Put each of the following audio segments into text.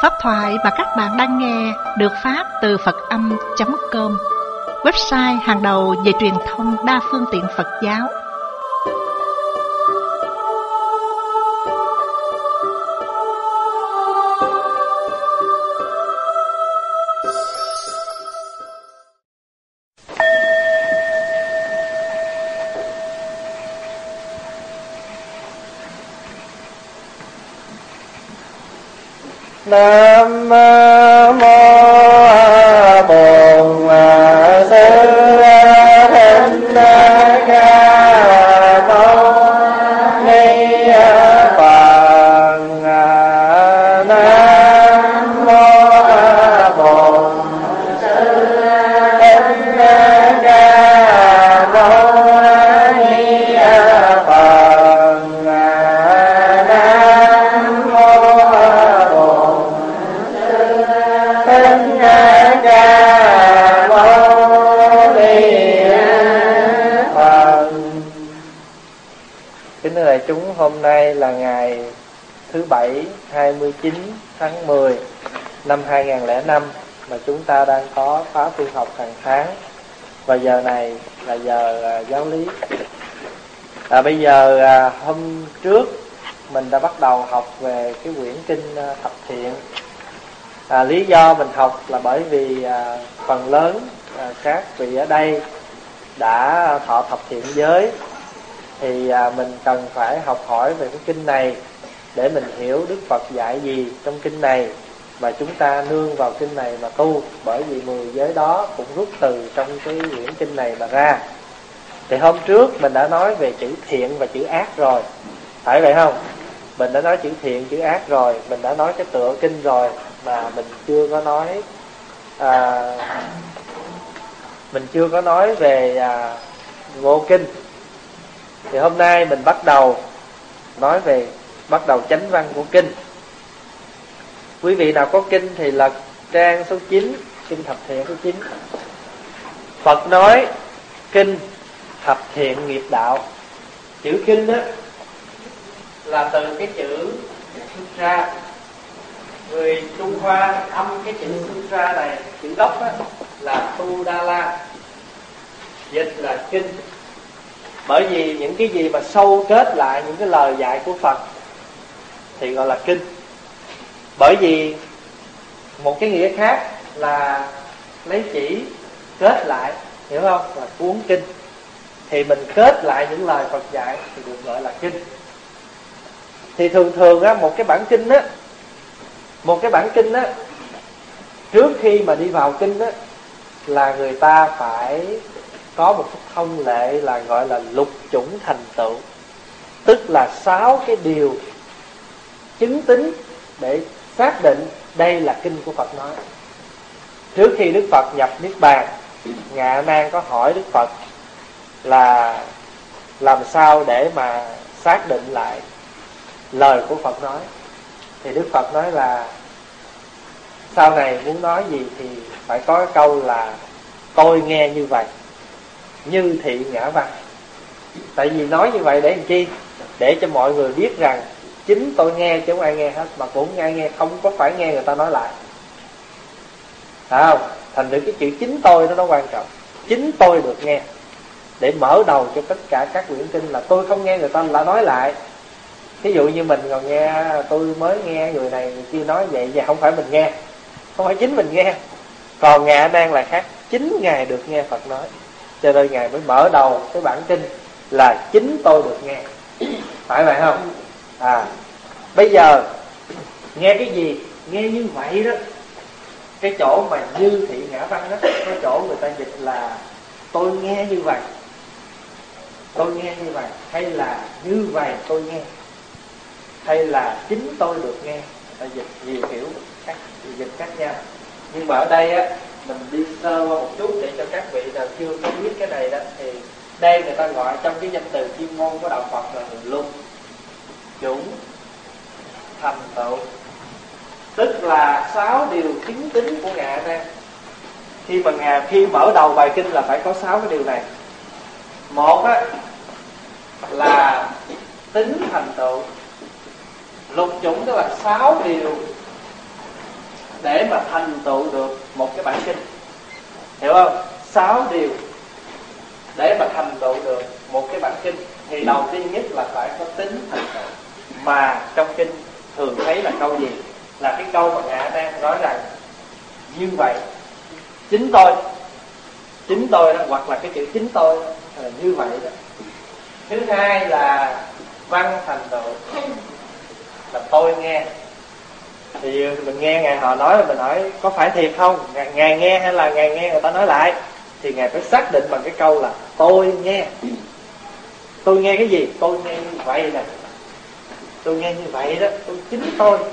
Pháp thoại mà các bạn đang nghe được phát từ Phật-âm.com, website hàng đầu về truyền thông đa phương tiện Phật giáo. Nam mô Bổn Sư Thích Ca Mâu Ni Phật. Nam mô Bổn Sư Thích Ca Mâu Ni Phật. Nam mô Kính thưa đại chúng, hôm nay là ngày thứ Bảy 29 tháng 10 năm 2005 mà chúng ta đang có khóa tu học hàng tháng. Và giờ này là giờ giáo lý. Bây giờ hôm trước mình đã bắt đầu học về cái quyển kinh Thập Thiện. Lý do mình học là bởi vì phần lớn các vị ở đây đã thọ thập thiện giới, thì mình cần phải học hỏi về cái kinh này để mình hiểu Đức Phật dạy gì trong kinh này, và chúng ta nương vào kinh này mà tu. Bởi vì 10 giới đó cũng rút từ trong cái quyển kinh này mà ra. Thì hôm trước mình đã nói về chữ thiện và chữ ác rồi, phải vậy không? Mình đã nói chữ thiện, chữ ác rồi, mình đã nói cái tựa kinh rồi, mà mình chưa có nói về vô kinh. Thì hôm nay mình bắt đầu nói về chánh văn của kinh. Quý vị nào có kinh thì lật trang số 9, kinh Thập Thiện số 9. Phật nói kinh Thập Thiện nghiệp đạo. Chữ kinh đó là từ cái chữ sutra. Người Trung Hoa âm cái chữ sutra này, chữ gốc đó là Tudala, dịch là kinh. Bởi vì những cái gì mà sâu kết lại những cái lời dạy của Phật thì gọi là kinh. Bởi vì một cái nghĩa khác là lấy chỉ kết lại, hiểu không? Là cuốn kinh. Thì mình kết lại những lời Phật dạy thì được gọi là kinh. Thì thường á, một cái bản kinh á, trước khi mà đi vào kinh á, là người ta phải có một cái thông lệ là gọi là lục chủng thành tựu. Tức là 6 cái điều chứng tính để xác định đây là kinh của Phật nói. Trước khi Đức Phật nhập Niết Bàn, Ngạ A Nan có hỏi Đức Phật là làm sao để mà xác định lại lời của Phật nói. Thì Đức Phật nói là sau này muốn nói gì thì phải có cái câu là tôi nghe như vậy, như thị ngã văn. Tại vì nói như vậy để làm chi? Để cho mọi người biết rằng chính tôi nghe chứ không ai nghe hết. Mà cũng ai nghe, không có phải nghe người ta nói lại, phải không? Thành thử cái chữ chính tôi đó nó quan trọng. Chính tôi được nghe, để mở đầu cho tất cả các quyển kinh là tôi không nghe người ta lại nói lại. Ví dụ như mình còn nghe, tôi mới nghe người này người kia nói vậy, và không phải mình nghe, không phải chính mình nghe. Còn Ngạ A Nan là khác, chính Ngài được nghe Phật nói, cho nên Ngài mới mở đầu cái bản kinh là chính tôi được nghe. Phải vậy không? Bây giờ nghe cái gì? Nghe như vậy đó. Cái chỗ mà như thị ngã văn đó, cái chỗ người ta dịch là tôi nghe như vậy, tôi nghe như vậy, hay là như vậy tôi nghe, hay là chính tôi được nghe. Người ta dịch nhiều kiểu dịch khác nhau. Nhưng mà ở đây á, mình đi sơ qua một chút để cho các vị nào chưa có biết cái này đó. Thì đây người ta gọi trong cái danh từ chuyên môn của đạo Phật là lục chủng thành tựu. Tức là 6 điều chứng tính của Ngạ A Nan. Khi mở đầu bài kinh là phải có 6 cái điều này. Một á, là tính thành tựu. Lục chủng tức là 6 điều để mà thành tựu được một cái bản kinh. Hiểu không? 6 điều để mà thành tựu được một cái bản kinh. Thì đầu tiên nhất là phải có tính thành tựu. Mà trong kinh thường thấy là câu gì? Là cái câu mà Ngài A Nan nói rằng như vậy chính tôi đó, hoặc là cái chữ chính tôi đó, là như vậy đó. Thứ hai là văn thành tựu, là tôi nghe. Thì mình nghe Ngài họ nói là mình hỏi có phải thiệt không? Ngài nghe hay là Ngài nghe người ta nói lại? Thì Ngài phải xác định bằng cái câu là tôi nghe. Tôi nghe cái gì? Tôi nghe như vậy nè. Tôi nghe như vậy đó. Chính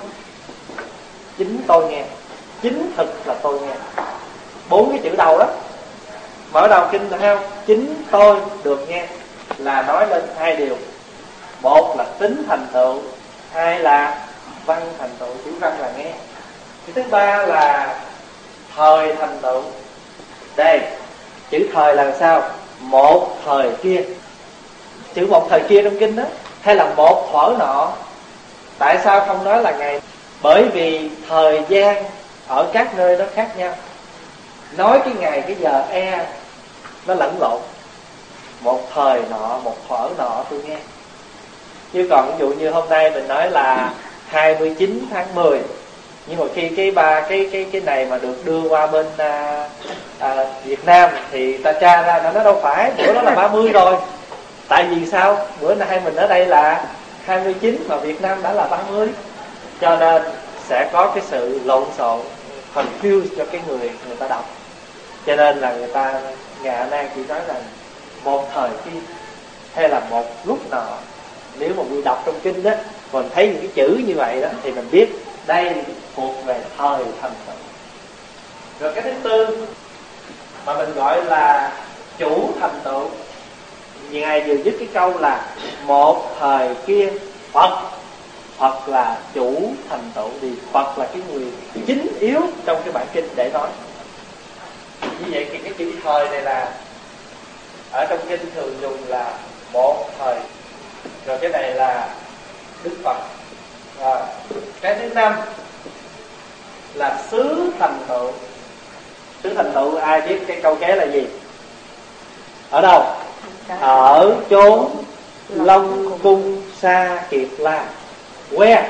tôi nghe. Chính thực là tôi nghe. 4 cái chữ đầu đó. Mở đầu kinh là không? Chính tôi được nghe là nói lên 2 điều. Một là tính thành tựu, 2 là văn thành tựu. Chữ văn là nghe. Cái thứ 3 là thời thành tựu. Đây, chữ thời là sao? Một thời kia. Chữ một thời kia trong kinh đó, hay là một thuở nọ. Tại sao không nói là ngày? Bởi vì thời gian ở các nơi đó khác nhau. Nói cái ngày cái giờ nó lẫn lộn. Một thời nọ, một thuở nọ tôi nghe. Chứ còn ví dụ như hôm nay mình nói là 29 tháng 10, nhưng mà khi cái này mà được đưa qua bên Việt Nam thì ta tra ra nó đâu phải, bữa đó là 30 rồi. Tại vì sao? Bữa nay mình ở đây là 29 mà Việt Nam đã là 30. Cho nên sẽ có cái sự lộn xộn, confuse cho cái người ta đọc. Cho nên là Ngài A Nan chỉ nói là một thời kia hay là một lúc nọ. Nếu mà mình đọc trong kinh đó, mình thấy những cái chữ như vậy đó, thì mình biết đây thuộc về thời thành tựu. Rồi cái thứ tư mà mình gọi là chủ thành tựu. Ngài vừa dứt cái câu là một thời kia Phật là chủ thành tựu. Thì Phật là cái người chính yếu trong cái bản kinh để nói. Như vậy thì cái chữ thời này là ở trong kinh thường dùng là một thời. Rồi cái này là Đức Phật. Rồi cái thứ 5 là xứ thành tựu. Xứ thành tựu ai biết cái câu kế là gì? Ở đâu? Ở chốn Long Cung Sa Kiệt La. Where?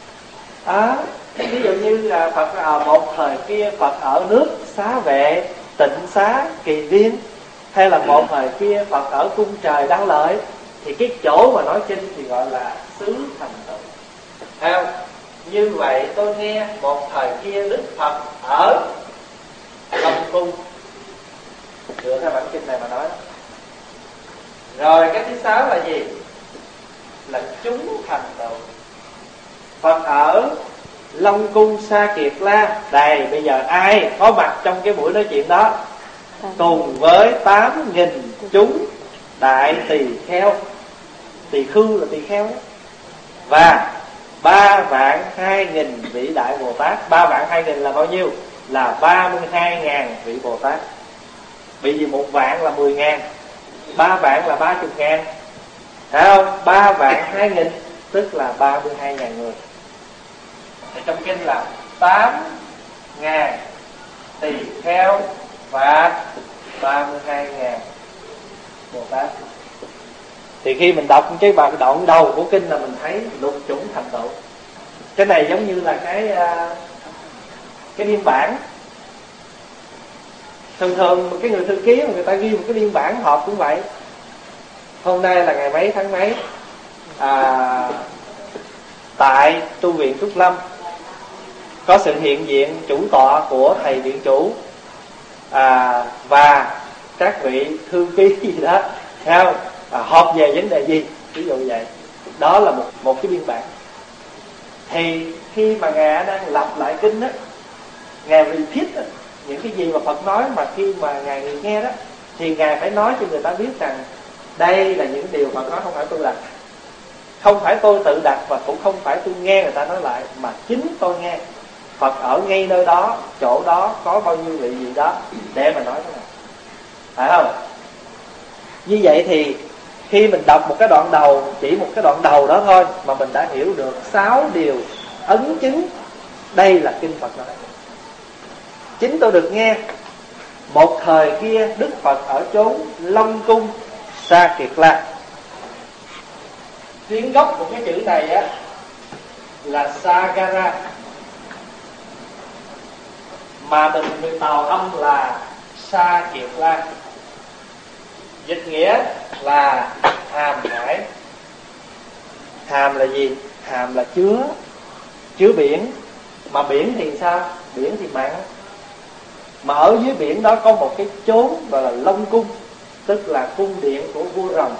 Ví dụ như là Phật ở một thời kia Phật ở nước Xá Vệ, Tịnh Xá, Kỳ Viên, hay là một thời kia Phật ở cung trời Đăng Lợi, thì cái chỗ mà nói kinh thì gọi là xứ thành tựu. Theo như vậy tôi nghe một thời kia Đức Phật ở Long Cung, dựa theo bản kinh này mà nói đó. Rồi cái thứ 6 là gì? Là chúng thành tựu. Phật ở Long Cung Sa Kiệt La. Đây, bây giờ ai có mặt trong cái buổi nói chuyện đó? Cùng với 8.000 chúng đại tỳ kheo. Tỳ khưu là tỳ kheo đó. Và 3.200.000 vị đại Bồ Tát. 3.200.000 là bao nhiêu? Là 32.000 vị Bồ Tát. Bởi vì 1 vạn là 10.000, 3 vạn là 30.000. Thấy không? 3.200.000 tức là 32.000 người. Thì trong kinh là 8.000 tỳ kheo và 32.000 Bồ Tát. Thì khi mình đọc cái đoạn đầu của kinh là mình thấy lục chủng thành tựu. Cái này giống như là cái biên bản. Thường cái người thư ký mà người ta ghi một cái biên bản họp cũng vậy. Hôm nay là ngày mấy tháng mấy, tại tu viện Trúc Lâm có sự hiện diện chủ tọa của thầy viện chủ và các vị thư ký gì đó, thấy không? Họp về vấn đề gì, ví dụ vậy. Đó là một cái biên bản. Thì khi mà Ngài đang lặp lại kinh đó, Ngài repeat đó, những cái gì mà Phật nói, mà khi mà Ngài người nghe đó, thì Ngài phải nói cho người ta biết rằng đây là những điều Phật nói, không phải tôi đặt, không phải tôi tự đặt, và cũng không phải tôi nghe người ta nói lại, mà chính tôi nghe. Phật ở ngay nơi đó, chỗ đó có bao nhiêu vị gì đó để mà nói thế nào, phải không? Như vậy thì khi mình đọc một cái đoạn đầu, chỉ một cái đoạn đầu đó thôi, mà mình đã hiểu được 6 điều ấn chứng đây là kinh Phật nói. chính tôi được nghe một thời kia Đức Phật ở chốn Long Cung Sa Kiệt La. Tiếng gốc của cái chữ này á là Sagara, mà mình tàu âm là Sa Kiệt La. Dịch nghĩa là hàm hải. Hàm là gì? Hàm là chứa biển. Mà biển thì sao? Biển thì mặn. Mà ở dưới biển đó có một cái chốn gọi là Long Cung, tức là cung điện của vua rồng.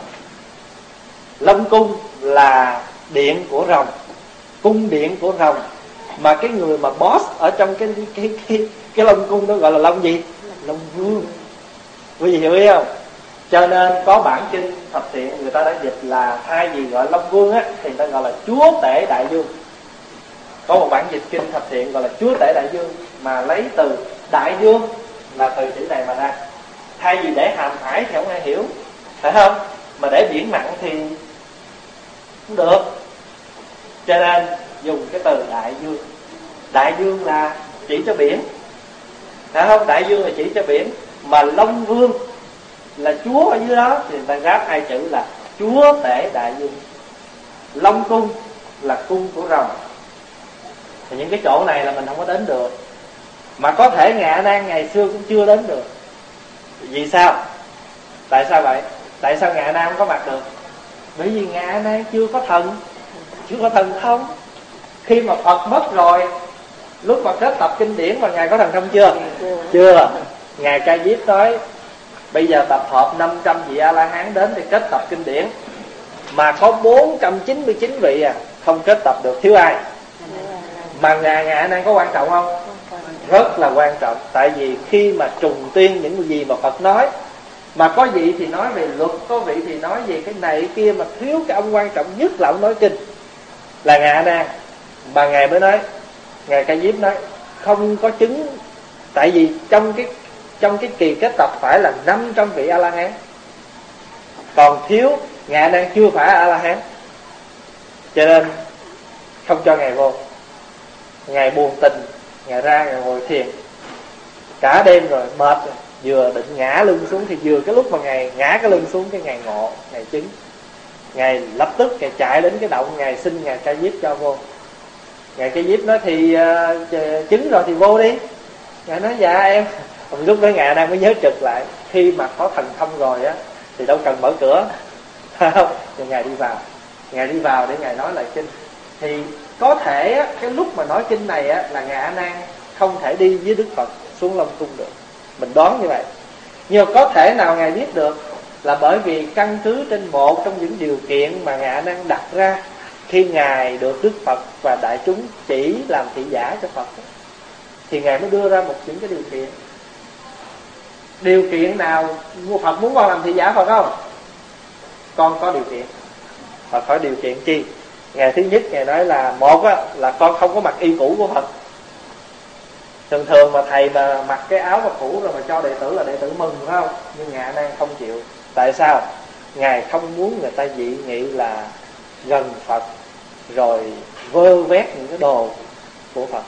Long Cung là điện của rồng, cung điện của rồng. Mà cái người mà boss ở trong cái Long Cung đó gọi là Long gì? Long Vương. Quý vị hiểu ý không? Cho nên có bản kinh Thập Thiện người ta đã dịch là thay vì gọi Long Vương á thì người ta gọi là Chúa Tể Đại Dương. Có một bản dịch kinh Thập Thiện gọi là Chúa Tể Đại Dương, mà lấy từ Đại Dương là từ chữ này mà ra. Thay vì để hàm hải thì không ai hiểu, phải không? Mà để biển mặn thì không được, cho nên dùng cái từ Đại Dương. Đại Dương là chỉ cho biển, phải không? Đại Dương là chỉ cho biển. Mà Long Vương là Chúa ở dưới đó thì người ta gáp hai chữ là Chúa Tể Đại Dương. Long Cung là cung của rồng. Thì những cái chỗ này là mình không có đến được. Mà có thể Ngài A Nan ngày xưa cũng chưa đến được. Vì sao? Tại sao vậy? Tại sao Ngài A Nan không có mặt được? Bởi vì Ngài A Nan chưa có thần, chưa có thần thông. Khi mà Phật mất rồi, lúc mà kết tập kinh điển mà Ngài có thần thông chưa? Chưa. Ngài Ca Diếp nói bây giờ tập hợp 500 vị A-la-hán đến thì kết tập kinh điển, mà có 499 vị không kết tập được, thiếu ai? Mà Ngài A Nan có quan trọng không? Rất là quan trọng. Tại vì khi mà trùng tuyên những gì mà Phật nói, mà có vị thì nói về luật, có vị thì nói về cái này cái kia, mà thiếu cái ông quan trọng nhất là ông nói kinh, là Ngài A Nan. Mà Ngài mới nói, Ngài Ca Diếp nói không có chứng. Tại vì trong cái kỳ kết tập phải là 500 vị A-la-hán, còn thiếu Ngài A Nan chưa phải A-la-hán, cho nên không cho Ngài vô. Ngài buồn tình, Ngài ra Ngài ngồi thiền cả đêm rồi, mệt rồi, vừa định ngã lưng xuống thì vừa cái lúc mà Ngài ngã cái lưng xuống, cái Ngài ngộ, Ngài chứng. Ngài lập tức Ngài chạy đến cái động, Ngài xin Ngài Ca Diếp cho vô. Ngài Ca Diếp nói thì chứng rồi thì vô đi. Ngài nói dạ em. Lúc đó Ngài đang mới nhớ trực lại, khi mà có thần thông rồi á thì đâu cần mở cửa, không? Thì Ngài đi vào. Ngài đi vào để Ngài nói lại kinh. Thì có thể á, cái lúc mà nói kinh này á, là Ngài A Nan không thể đi với Đức Phật xuống Long Cung được. Mình đoán như vậy. Nhưng mà có thể nào Ngài biết được là bởi vì căn cứ trên một trong những điều kiện mà Ngài A Nan đặt ra khi Ngài được Đức Phật và đại chúng chỉ làm thị giả cho Phật đó, thì Ngài mới đưa ra một những cái điều kiện. Điều kiện nào Phật muốn con làm thị giả Phật không? Con có điều kiện. Phật hỏi điều kiện chi? Ngày thứ nhất Ngài nói là một á, là con không có mặc y cũ của Phật. Thường thường mà thầy mà mặc cái áo mà cũ rồi mà cho đệ tử là đệ tử mừng, phải không? Nhưng Ngài A Nan không chịu. Tại sao? Ngài không muốn người ta dị nghị là gần Phật rồi vơ vét những cái đồ của Phật.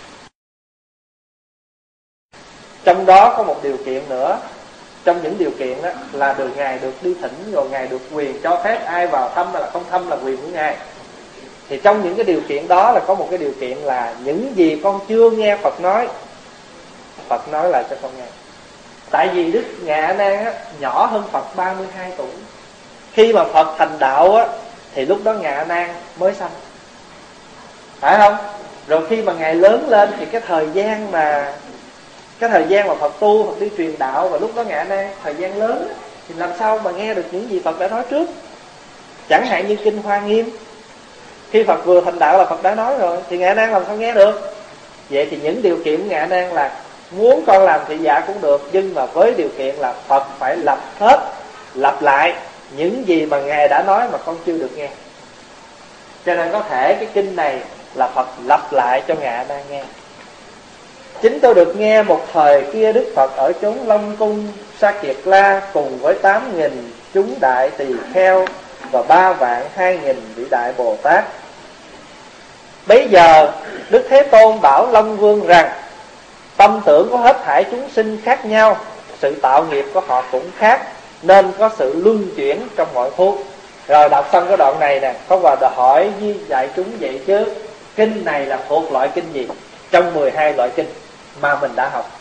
Trong đó có một điều kiện nữa. Trong những điều kiện đó là Ngài được đi thỉnh, rồi Ngài được quyền cho phép ai vào thăm hay là không thăm là quyền của Ngài. Thì trong những cái điều kiện đó là có một cái điều kiện là những gì con chưa nghe Phật nói, Phật nói lại cho con nghe. Tại vì Đức Ngài A Nan á, nhỏ hơn Phật 32 tuổi. Khi mà Phật thành đạo á, thì lúc đó Ngài A Nan mới sanh, phải không? Rồi khi mà Ngài lớn lên thì cái thời gian mà Phật tu, Phật đi truyền đạo, và lúc đó Ngài A Nan thời gian lớn thì làm sao mà nghe được những gì Phật đã nói trước. Chẳng hạn như kinh Hoa Nghiêm, khi Phật vừa thành đạo là Phật đã nói rồi, thì Ngài A Nan làm sao nghe được. Vậy thì những điều kiện Ngài A Nan là muốn con làm thị giả cũng được, nhưng mà với điều kiện là Phật phải lặp lại những gì mà Ngài đã nói mà con chưa được nghe. Cho nên có thể cái kinh này là Phật lặp lại cho Ngài A Nan nghe. Chính tôi được nghe một thời kia Đức Phật ở chốn Long Cung Sa Kiệt La cùng với 8.000 chúng đại tỳ kheo và 3.200.000 vị đại Bồ Tát. Bấy giờ Đức Thế Tôn bảo Long Vương rằng: Tâm tưởng của hết thảy chúng sinh khác nhau, sự tạo nghiệp của họ cũng khác, nên có sự luân chuyển trong mọi phút. Rồi đọc xong cái đoạn này nè, có vào đòi hỏi với dạy chúng vậy chứ, kinh này là thuộc loại kinh gì trong 12 loại kinh mà mình đã học?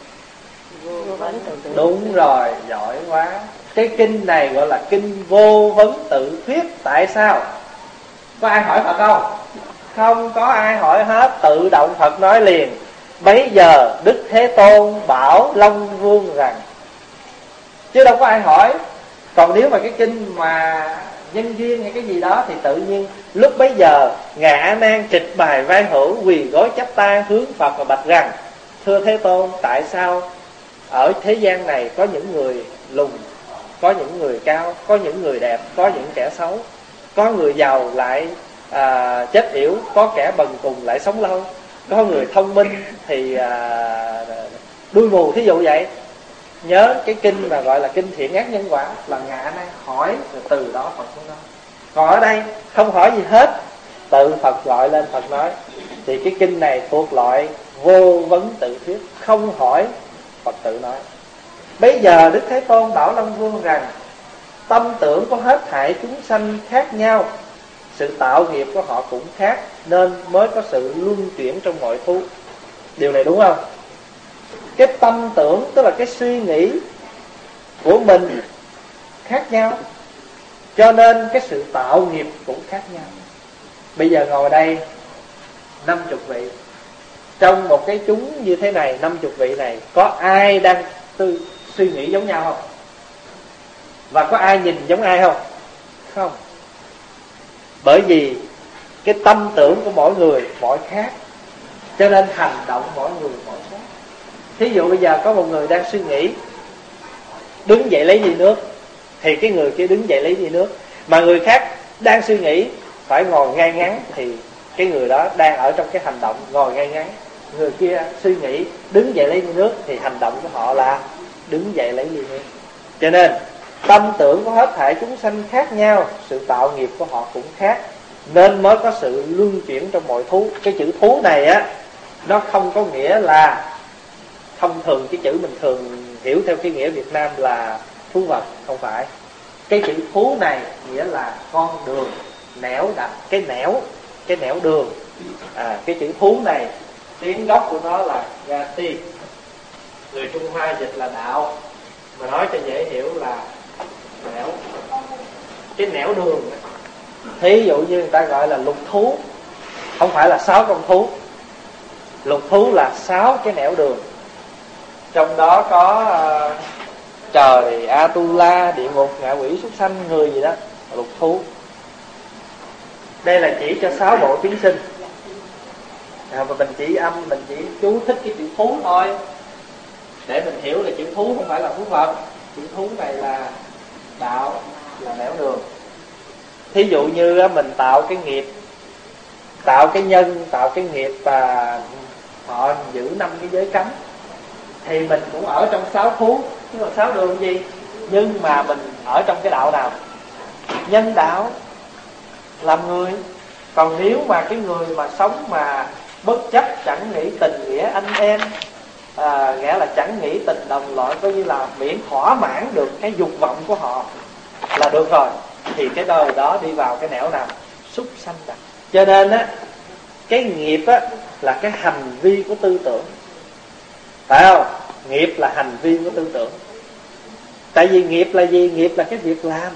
Đúng rồi, giỏi quá. Cái kinh này gọi là kinh vô vấn tự thuyết. Tại sao? Có ai hỏi Phật không? Không có ai hỏi hết, tự động Phật nói liền. Bấy giờ Đức Thế Tôn bảo Long Vương rằng, chứ đâu có ai hỏi. Còn nếu mà cái kinh mà nhân duyên hay cái gì đó thì tự nhiên lúc bấy giờ Ngài A Nan trịch bài vai hữu, quỳ gối chắp tay hướng Phật và bạch rằng: thưa Thế Tôn, tại sao ở thế gian này có những người lùn, có những người cao, có những người đẹp, có những kẻ xấu, có người giàu lại chết yểu, có kẻ bần cùng lại sống lâu, có người thông minh thì đuôi mù, thí dụ vậy. Nhớ cái kinh mà gọi là kinh thiện ác nhân quả là Ngài A Nan hỏi, rồi từ đó Phật mới nói. Còn ở đây không hỏi gì hết, tự Phật gọi lên Phật nói. Thì cái kinh này thuộc loại vô vấn tự thuyết, không hỏi, Phật tự nói. Bây giờ Đức Thế Tôn bảo Long Vương rằng, tâm tưởng của hết thảy chúng sanh khác nhau, sự tạo nghiệp của họ cũng khác, nên mới có sự luân chuyển trong mọi thú. Điều này đúng không? Cái tâm tưởng tức là cái suy nghĩ của mình khác nhau, cho nên cái sự tạo nghiệp cũng khác nhau. Bây giờ ngồi đây 50 vị, trong một cái chúng như thế này, 50 vị này, có ai đang suy nghĩ giống nhau không? Và có ai nhìn giống ai không? Không. Bởi vì cái tâm tưởng của mỗi người mỗi khác, cho nên hành động mỗi người mỗi khác. Thí dụ bây giờ có một người đang suy nghĩ đứng dậy lấy ly nước, thì cái người kia đứng dậy lấy ly nước. Mà người khác đang suy nghĩ phải ngồi ngay ngắn, thì cái người đó đang ở trong cái hành động ngồi ngay ngắn. Người kia suy nghĩ đứng dậy lấy ly nước, thì hành động của họ là đứng dậy lấy ly nước. Cho nên tâm tưởng của hết thảy chúng sanh khác nhau, sự tạo nghiệp của họ cũng khác, nên mới có sự luân chuyển trong mọi thú. Cái chữ thú này á, nó không có nghĩa là thông thường cái chữ mình thường hiểu theo cái nghĩa Việt Nam là thú vật, không phải. Cái chữ thú này nghĩa là con đường, nẻo đặt, cái nẻo đường. Cái chữ thú này tiếng gốc của nó là gati, người Trung Hoa dịch là đạo, mà nói cho dễ hiểu là nẻo, cái nẻo đường. Thí dụ như người ta gọi là lục thú, không phải là 6 con thú. Lục thú là 6 cái nẻo đường, trong đó có trời, Atula, địa ngục, ngạ quỷ, súc sanh, người gì đó, lục thú. Đây là chỉ cho 6 bộ chúng sinh. Mà mình chỉ mình chỉ chú thích cái chữ thú thôi, để mình hiểu là chữ thú không phải là thú vật. Chữ thú này là đạo, là nẻo đường. Thí dụ như mình tạo cái nghiệp, tạo cái nhân, tạo cái nghiệp và họ giữ 5 cái giới cấm, thì mình cũng ở trong 6 thú, chứ còn 6 đường gì. Nhưng mà mình ở trong cái đạo nào? Nhân đạo, làm người. Còn nếu mà cái người mà sống mà bất chấp, chẳng nghĩ tình nghĩa anh em, nghĩa là chẳng nghĩ tình đồng loại, coi như là miễn thỏa mãn được cái dục vọng của họ là được rồi, thì cái đời đó đi vào cái nẻo nào? Súc sanh đặt. Cho nên á, cái nghiệp á là cái hành vi của tư tưởng, phải không? Nghiệp là hành vi của tư tưởng. Tại vì nghiệp là gì? Nghiệp là cái việc làm,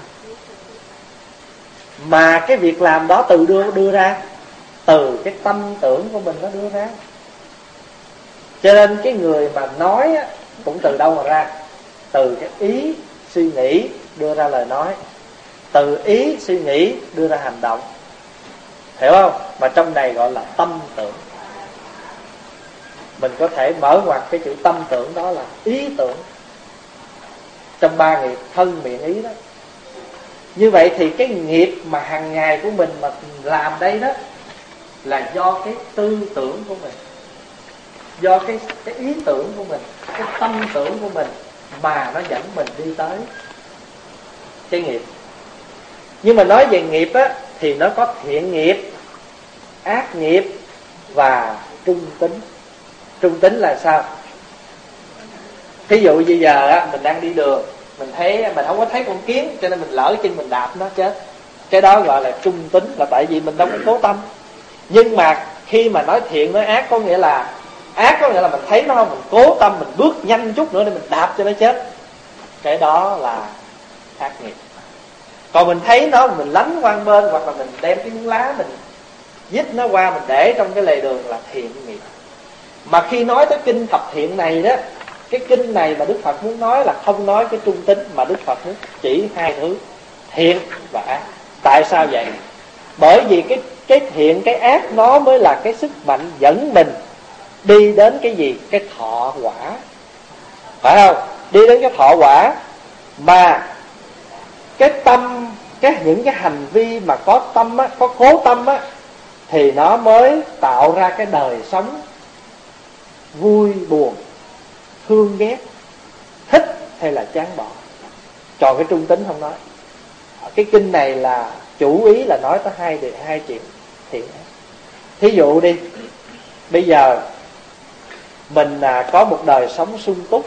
mà cái việc làm đó từ đưa ra, từ cái tâm tưởng của mình nó đưa ra. Cho nên cái người mà nói á, cũng từ đâu mà ra? Từ cái ý suy nghĩ đưa ra lời nói, từ ý suy nghĩ đưa ra hành động, hiểu không? Mà trong này gọi là tâm tưởng. Mình có thể mở ngoặt cái chữ tâm tưởng đó là ý tưởng, trong 3 nghiệp thân miệng ý đó. Như vậy thì cái nghiệp mà hàng ngày của mình mà làm đây đó là do cái tư tưởng của mình, do cái ý tưởng của mình, cái tâm tưởng của mình mà nó dẫn mình đi tới cái nghiệp. Nhưng mà nói về nghiệp á, thì nó có thiện nghiệp, ác nghiệp và trung tính. Trung tính là sao? Thí dụ bây giờ á, mình đang đi đường, mình không có thấy con kiến, cho nên mình lỡ chân mình đạp nó chết. Cái đó gọi là trung tính, là tại vì mình đâu có cố tâm. Nhưng mà khi mà nói thiện nói ác, có nghĩa là ác có nghĩa là mình thấy nó không, mình cố tâm, mình bước nhanh chút nữa để mình đạp cho nó chết. Cái đó là ác nghiệp. Còn mình thấy nó, mình lánh qua bên, hoặc là mình đem cái miếng lá mình dít nó qua, mình để trong cái lề đường là thiện nghiệp. Mà khi nói tới kinh thập thiện này đó, cái kinh này mà Đức Phật muốn nói là không nói cái trung tính, mà Đức Phật muốn chỉ hai thứ, thiện và ác. Tại sao vậy? Bởi vì cái thiện, cái ác nó mới là cái sức mạnh dẫn mình đi đến cái gì? Cái thọ quả. Phải không? Đi đến cái thọ quả. Mà cái tâm, những cái hành vi mà có tâm á, có cố tâm á, thì nó mới tạo ra cái đời sống vui buồn, thương ghét, thích hay là chán bỏ. Còn cái trung tính không nói. Cái kinh này là chủ ý là nói tới hai chuyện thiện ác. Thí dụ đi, bây giờ mình có một đời sống sung túc,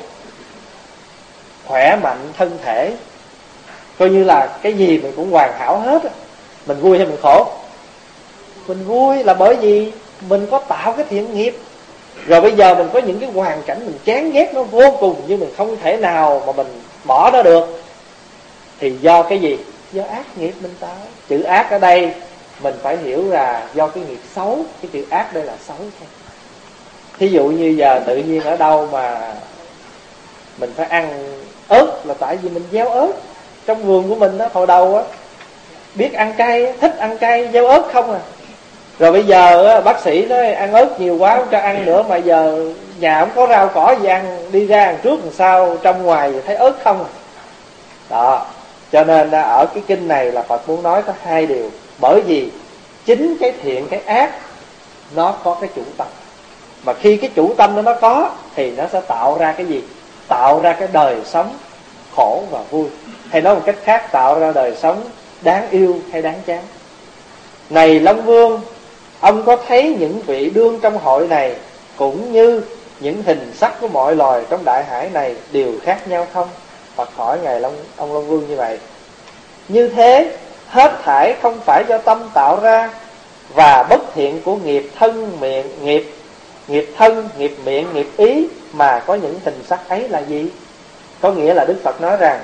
khỏe mạnh thân thể, coi như là cái gì mình cũng hoàn hảo hết. Mình vui hay mình khổ? Mình vui là bởi vì mình có tạo cái thiện nghiệp. Rồi bây giờ mình có những cái hoàn cảnh mình chán ghét nó vô cùng, nhưng mình không thể nào mà mình bỏ nó được. Thì do cái gì? Do ác nghiệp mình tạo. Chữ ác ở đây mình phải hiểu là do cái nghiệp xấu. Cái chữ ác đây là xấu thôi. Thí dụ như giờ tự nhiên ở đâu mà mình phải ăn ớt, là tại vì mình gieo ớt trong vườn của mình đó. Hồi đầu á, biết ăn cay, thích ăn cay, gieo ớt không à. Rồi bây giờ bác sĩ nói ăn ớt nhiều quá không cho ăn nữa, mà giờ nhà không có rau cỏ gì ăn, đi ra đằng trước đằng sau trong ngoài thấy ớt không à. Đó, cho nên ở cái kinh này là Phật muốn nói có hai điều. Bởi vì chính cái thiện cái ác nó có cái chủ tâm. Mà khi cái chủ tâm nó có thì nó sẽ tạo ra cái gì? Tạo ra cái đời sống khổ và vui. Hay nói một cách khác, tạo ra đời sống đáng yêu hay đáng chán. Này Long Vương, ông có thấy những vị đương trong hội này cũng như những hình sắc của mọi loài trong đại hải này đều khác nhau không? Phật hỏi ngài ông Long Vương như vậy. Như thế hết thảy không phải do tâm tạo ra, và bất thiện của nghiệp thân miệng, nghiệp thân, nghiệp miệng, nghiệp ý mà có những hình sắc ấy là gì? Có nghĩa là Đức Phật nói rằng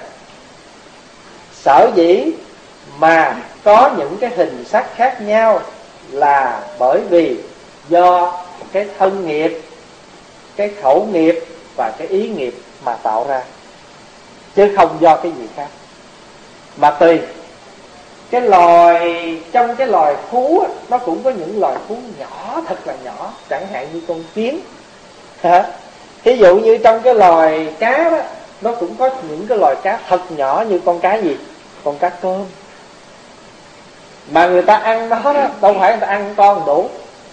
sở dĩ mà có những cái hình sắc khác nhau là bởi vì do cái thân nghiệp, cái khẩu nghiệp và cái ý nghiệp mà tạo ra, chứ không do cái gì khác. Mà tùy cái loài, trong cái loài thú á, nó cũng có những loài thú nhỏ, thật là nhỏ, chẳng hạn như con kiến. Thí dụ như trong cái loài cá đó, nó cũng có những cái loài cá thật nhỏ, như con cá gì? Con cá cơm. Mà người ta ăn nó đó, đâu phải người ta ăn con đủ,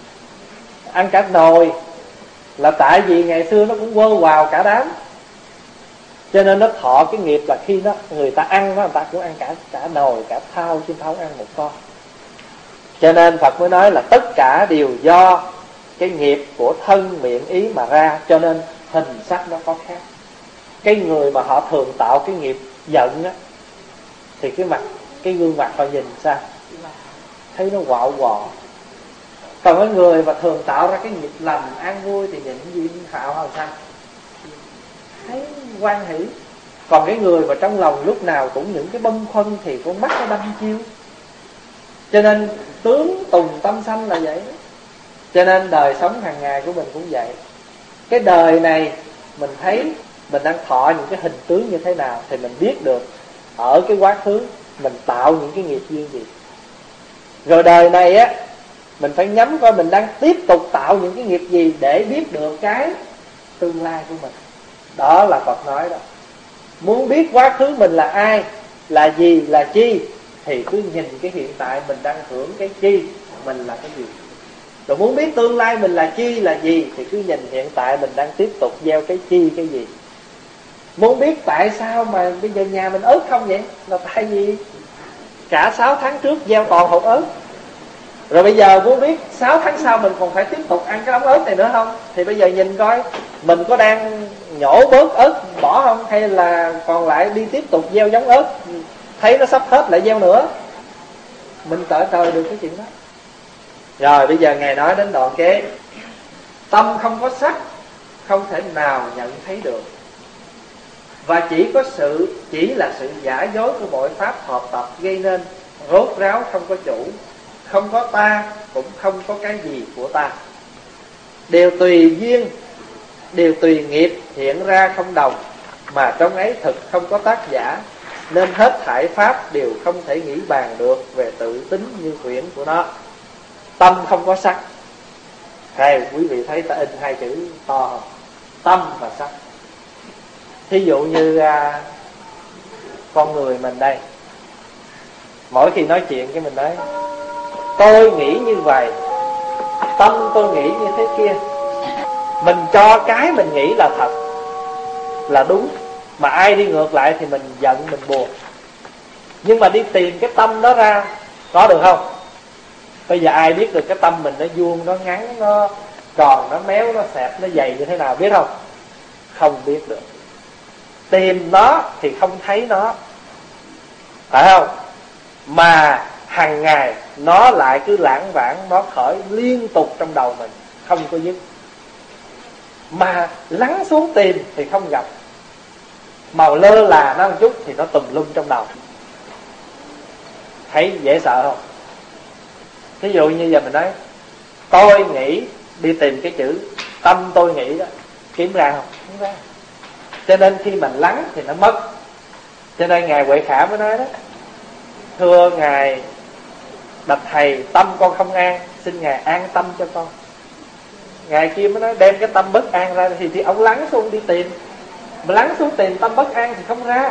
ăn cả nồi, là tại vì ngày xưa nó cũng quơ vào cả đám. Cho nên nó thọ cái nghiệp là khi người ta ăn nó, người ta cũng ăn cả nồi, cả thau, chứ không ăn một con. Cho nên Phật mới nói là tất cả đều do cái nghiệp của thân, miệng, ý mà ra. Cho nên hình sắc nó có khác. Cái người mà họ thường tạo cái nghiệp giận á, thì cái gương mặt họ nhìn sao? Thấy nó quạo quọ. Còn cái người mà thường tạo ra cái nghiệp lành, an vui thì nhìn gì Thạo làm sao? Thấy hoan hỷ. Còn cái người mà trong lòng lúc nào cũng những cái bâng khuâng thì con mắt nó đăm chiêu. Cho nên tướng tùng tâm sanh là vậy. Cho nên đời sống hàng ngày của mình cũng vậy. Cái đời này mình thấy mình đang thọ những cái hình tướng như thế nào, thì mình biết được ở cái quá khứ mình tạo những cái nghiệp duyên gì. Rồi đời này á, mình phải nhắm coi mình đang tiếp tục tạo những cái nghiệp gì để biết được cái tương lai của mình. Đó là Phật nói đó. Muốn biết quá khứ mình là ai, là gì, là chi, thì cứ nhìn cái hiện tại mình đang hưởng cái chi, mình là cái gì. Rồi muốn biết tương lai mình là chi, là gì, thì cứ nhìn hiện tại mình đang tiếp tục gieo cái chi, cái gì. Muốn biết tại sao mà bây giờ nhà mình ớt không vậy, là tại vì cả 6 tháng trước gieo toàn hột ớt. Rồi bây giờ muốn biết 6 tháng sau mình còn phải tiếp tục ăn cái đống ớt này nữa không? Thì bây giờ nhìn coi mình có đang nhổ bớt ớt bỏ không, hay là còn lại đi tiếp tục gieo giống ớt, thấy nó sắp hết lại gieo nữa. Mình cởi trời được cái chuyện đó. Rồi bây giờ Ngài nói đến đoạn kế: tâm không có sắc, không thể nào nhận thấy được, và chỉ là sự giả dối của mọi pháp hợp tập gây nên, rốt ráo không có chủ, không có ta, cũng không có cái gì của ta. Đều tùy duyên, đều tùy nghiệp hiện ra không đồng, mà trong ấy thực không có tác giả, nên hết thảy pháp đều không thể nghĩ bàn được về tự tính như huyễn của nó. Tâm không có sắc. Hay quý vị thấy ta in hai chữ to không? Tâm và sắc. Thí dụ như con người mình đây, mỗi khi nói chuyện cái mình nói tôi nghĩ như vậy, tâm tôi nghĩ như thế kia. Mình cho cái mình nghĩ là thật, là đúng, mà ai đi ngược lại thì mình giận, mình buồn. Nhưng mà đi tìm cái tâm đó ra có được không? Bây giờ ai biết được cái tâm mình nó vuông, nó ngắn, nó tròn, nó méo, nó xẹp, nó dày như thế nào, biết không? Không biết được. Tìm nó thì không thấy nó, phải không? Mà hàng ngày nó lại cứ lãng vãng, nó khởi liên tục trong đầu mình, không có dứt. Mà lắng xuống tìm thì không gặp, màu lơ là nó một chút thì nó tùm lum trong đầu. Thấy dễ sợ không? Ví dụ như giờ mình nói tôi nghĩ, đi tìm cái chữ tâm tôi nghĩ đó, kiếm ra không? Không ra. Cho nên khi mình lắng thì nó mất. Cho nên Ngài Huệ Khả mới nói đó: thưa Ngài bạch thầy, tâm con không an, xin Ngài an tâm cho con. Ngài kia mới nói đem cái tâm bất an ra, thì ông lắng xuống đi tìm. Mà lắng xuống tìm tâm bất an thì không ra.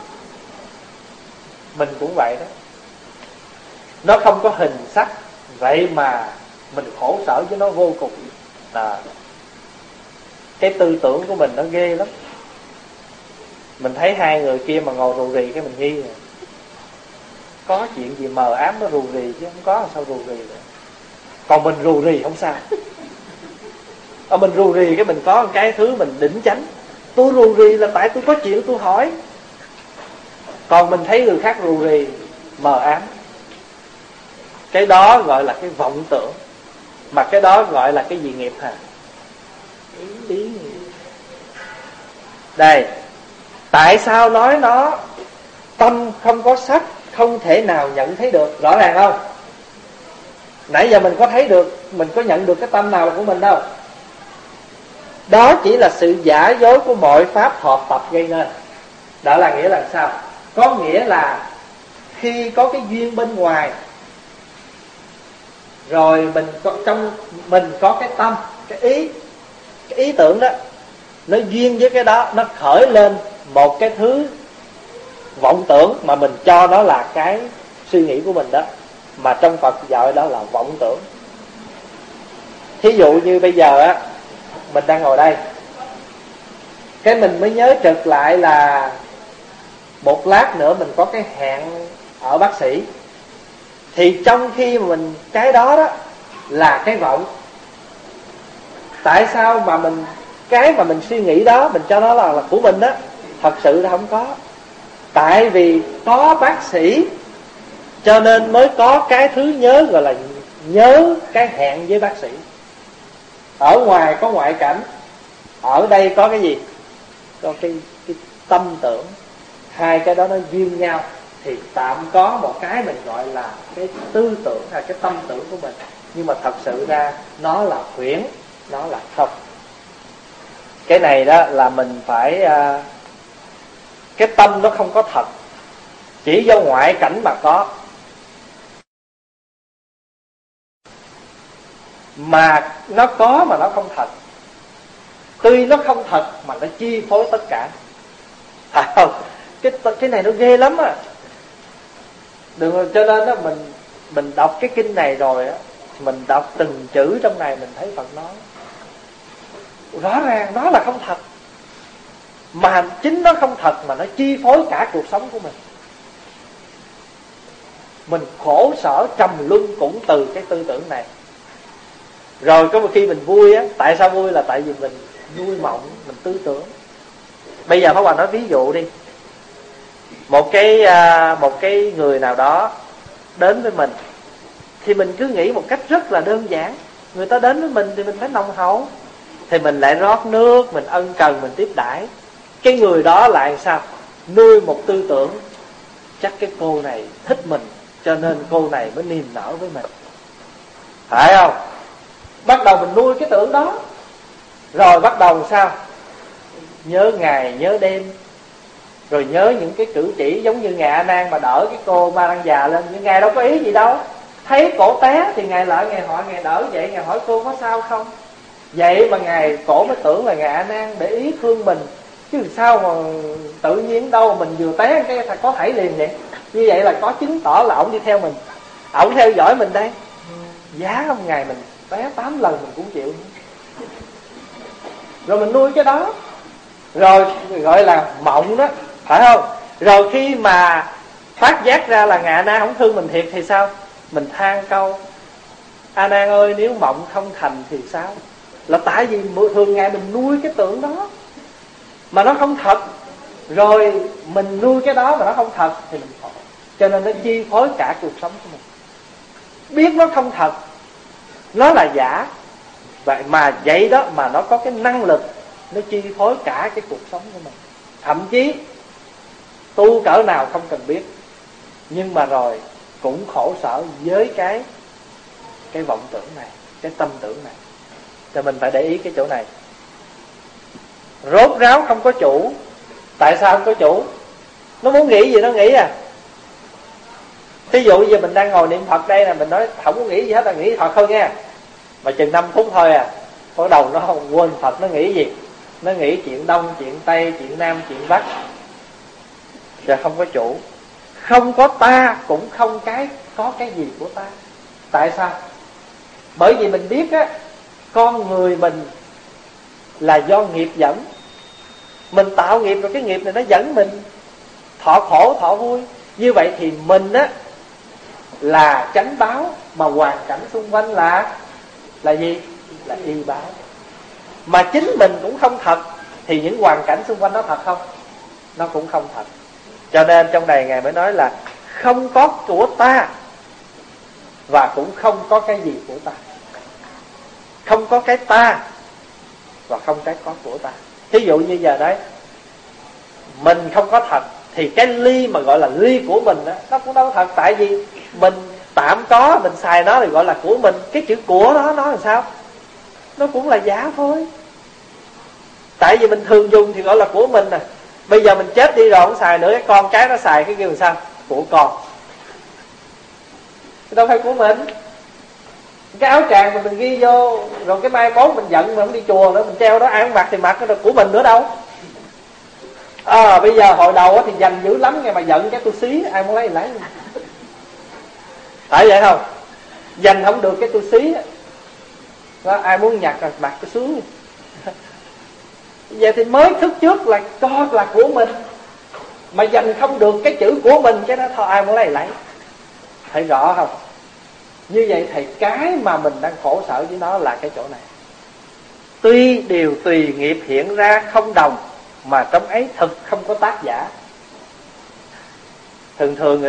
Mình cũng vậy đó, nó không có hình sắc, vậy mà mình khổ sở với nó vô cùng. Cái tư tưởng của mình nó ghê lắm. Mình thấy hai người kia mà ngồi rù rì cái mình nghi rồi. Có chuyện gì mờ ám nó rù rì chứ không có sao rù rì rồi. Còn mình rù rì không sao. Mình rù rì cái mình có một cái thứ mình đỉnh chánh. Tôi rù rì là tại tôi có chuyện tôi hỏi. Còn mình thấy người khác rù rì mờ ám, cái đó gọi là cái vọng tưởng. Mà cái đó gọi là cái gì nghiệp hả? Ý đây, tại sao nói nó tâm không có sắc, không thể nào nhận thấy được? Rõ ràng không? Nãy giờ mình có thấy được, mình có nhận được cái tâm nào là của mình đâu. Đó chỉ là sự giả dối của mọi pháp hợp tập gây nên. Đó là nghĩa là sao? Có nghĩa là khi có cái duyên bên ngoài, rồi mình có, trong mình có cái tâm, cái ý tưởng đó, nó duyên với cái đó, nó khởi lên một cái thứ vọng tưởng mà mình cho nó là cái suy nghĩ của mình đó. Mà trong Phật dạy đó là vọng tưởng. Thí dụ như bây giờ á, mình đang ngồi đây, cái mình mới nhớ trực lại là một lát nữa mình có cái hẹn ở bác sĩ. Thì trong khi mà mình cái đó đó là cái vọng. Tại sao mà mình cái mà mình suy nghĩ đó mình cho nó là của mình đó? Thật sự là không có. Tại vì có bác sĩ cho nên mới có cái thứ nhớ, gọi là nhớ cái hẹn với bác sĩ. Ở ngoài có ngoại cảnh, ở đây có cái gì? Có cái tâm tưởng. Hai cái đó nó duyên nhau thì tạm có một cái mình gọi là cái tư tưởng hay cái tâm tưởng của mình. Nhưng mà thật sự ra nó là huyễn, nó là không. Cái này đó là mình phải cái tâm nó không có thật, chỉ do ngoại cảnh mà có. Mà nó có mà nó không thật. Tuy nó không thật mà nó chi phối tất cả. Phải không? Cái này nó ghê lắm á. Đừng, cho nên đó mình đọc cái kinh này rồi á, mình đọc từng chữ trong này mình thấy Phật nói rõ ràng nó là không thật. Mà chính nó không thật mà nó chi phối cả cuộc sống của mình. Mình khổ sở trầm luân cũng từ cái tư tưởng này. Rồi có một khi mình vui á, tại sao vui? Là tại vì mình nuôi mộng, mình tư tưởng. Bây giờ Pháp Hòa nói ví dụ đi. Một cái người nào đó đến với mình, thì mình cứ nghĩ một cách rất là đơn giản. Người ta đến với mình thì mình phải nồng hậu, thì mình lại rót nước, mình ân cần, mình tiếp đãi. Cái người đó lại sao? Nuôi một tư tưởng, chắc cái cô này thích mình, cho nên cô này mới niềm nở với mình, phải không? Bắt đầu mình nuôi cái tưởng đó. Rồi bắt đầu sao? Nhớ ngày nhớ đêm. Rồi nhớ những cái cử chỉ giống như Ngài A Nan mà đỡ cái cô Ma Đăng Già lên. Nhưng Ngài đâu có ý gì đâu. Thấy cổ té thì Ngài lại Ngài hỏi, Ngài đỡ vậy, Ngài hỏi cô có sao không. Vậy mà Ngài cổ mới tưởng là Ngài A Nan để ý thương mình. Chứ sao mà tự nhiên đâu mình vừa té cái có thảy liền vậy. Như vậy là có chứng tỏ là ổng đi theo mình, ổng theo dõi mình đây. Giá không Ngài mình té 8 lần mình cũng chịu. Rồi mình nuôi cái đó. Rồi gọi là mộng đó, phải không? Rồi khi mà phát giác ra là Ngài A Nan không thương mình thiệt thì sao? Mình than câu: A Nan ơi, nếu mộng không thành thì sao? Là tại vì thường ngày mình nuôi cái tưởng đó mà nó không thật. Rồi mình nuôi cái đó mà nó không thật thì mình khổ. Cho nên nó chi phối cả cuộc sống của mình. Biết nó không thật, nó là giả, vậy mà vậy đó mà nó có cái năng lực, nó chi phối cả cái cuộc sống của mình. Thậm chí tu cỡ nào không cần biết, nhưng mà rồi cũng khổ sở với cái vọng tưởng này, cái tâm tưởng này. Cho mình phải để ý cái chỗ này. Rốt ráo không có chủ. Tại sao không có chủ? Nó muốn nghĩ gì nó nghĩ à. Thí dụ bây giờ mình đang ngồi niệm Phật đây nè, mình nói không có nghĩ gì hết, là nghĩ Phật thôi nha. Mà chừng 5 phút thôi à, bắt đầu nó không quên Phật. Nó nghĩ gì? Nó nghĩ chuyện Đông, chuyện Tây, chuyện Nam, chuyện Bắc. Rồi không có chủ. Không có ta cũng không có cái gì của ta. Tại sao? Bởi vì mình biết á, con người mình là do nghiệp dẫn. Mình tạo nghiệp rồi cái nghiệp này nó dẫn mình thọ khổ thọ vui. Như vậy thì mình á là chánh báo, mà hoàn cảnh xung quanh là gì? Là y báo. Mà chính mình cũng không thật thì những hoàn cảnh xung quanh nó thật không? Nó cũng không thật. Cho nên trong này Ngài mới nói là không có của ta và cũng không có cái gì của ta. Không có cái ta và không cái có của ta. Thí dụ như giờ đấy, mình không có thật thì cái ly mà gọi là ly của mình đó, nó cũng đâu thật. Tại vì mình tạm có, mình xài nó thì gọi là của mình. Cái chữ của đó nó làm sao? Nó cũng là giả thôi. Tại vì mình thường dùng thì gọi là của mình nè. Bây giờ mình chết đi rồi không xài nữa, cái con cái nó xài cái kêu làm sao? Của con. Đâu phải của mình. Cái áo tràng mà mình ghi vô, rồi cái mai mốt mình giận mà không đi chùa nữa, mình treo đó ai không mặc thì mặc, nó của mình nữa đâu. Bây giờ hồi đầu thì dành dữ lắm, nghe mà giận cái tôi xí, ai muốn lấy thì lấy. Phải vậy không? Dành không được cái tôi xí đó, ai muốn nhặt rồi mặc cái xuống. Vậy thì mới thức trước là con là của mình, mà dành không được cái chữ của mình, cái đó thôi ai muốn lấy thì lấy. Thấy rõ không? Như vậy thì cái mà mình đang khổ sở với nó là cái chỗ này. Tuy điều tùy nghiệp hiện ra không đồng, mà trong ấy thực không có tác giả. Thường thường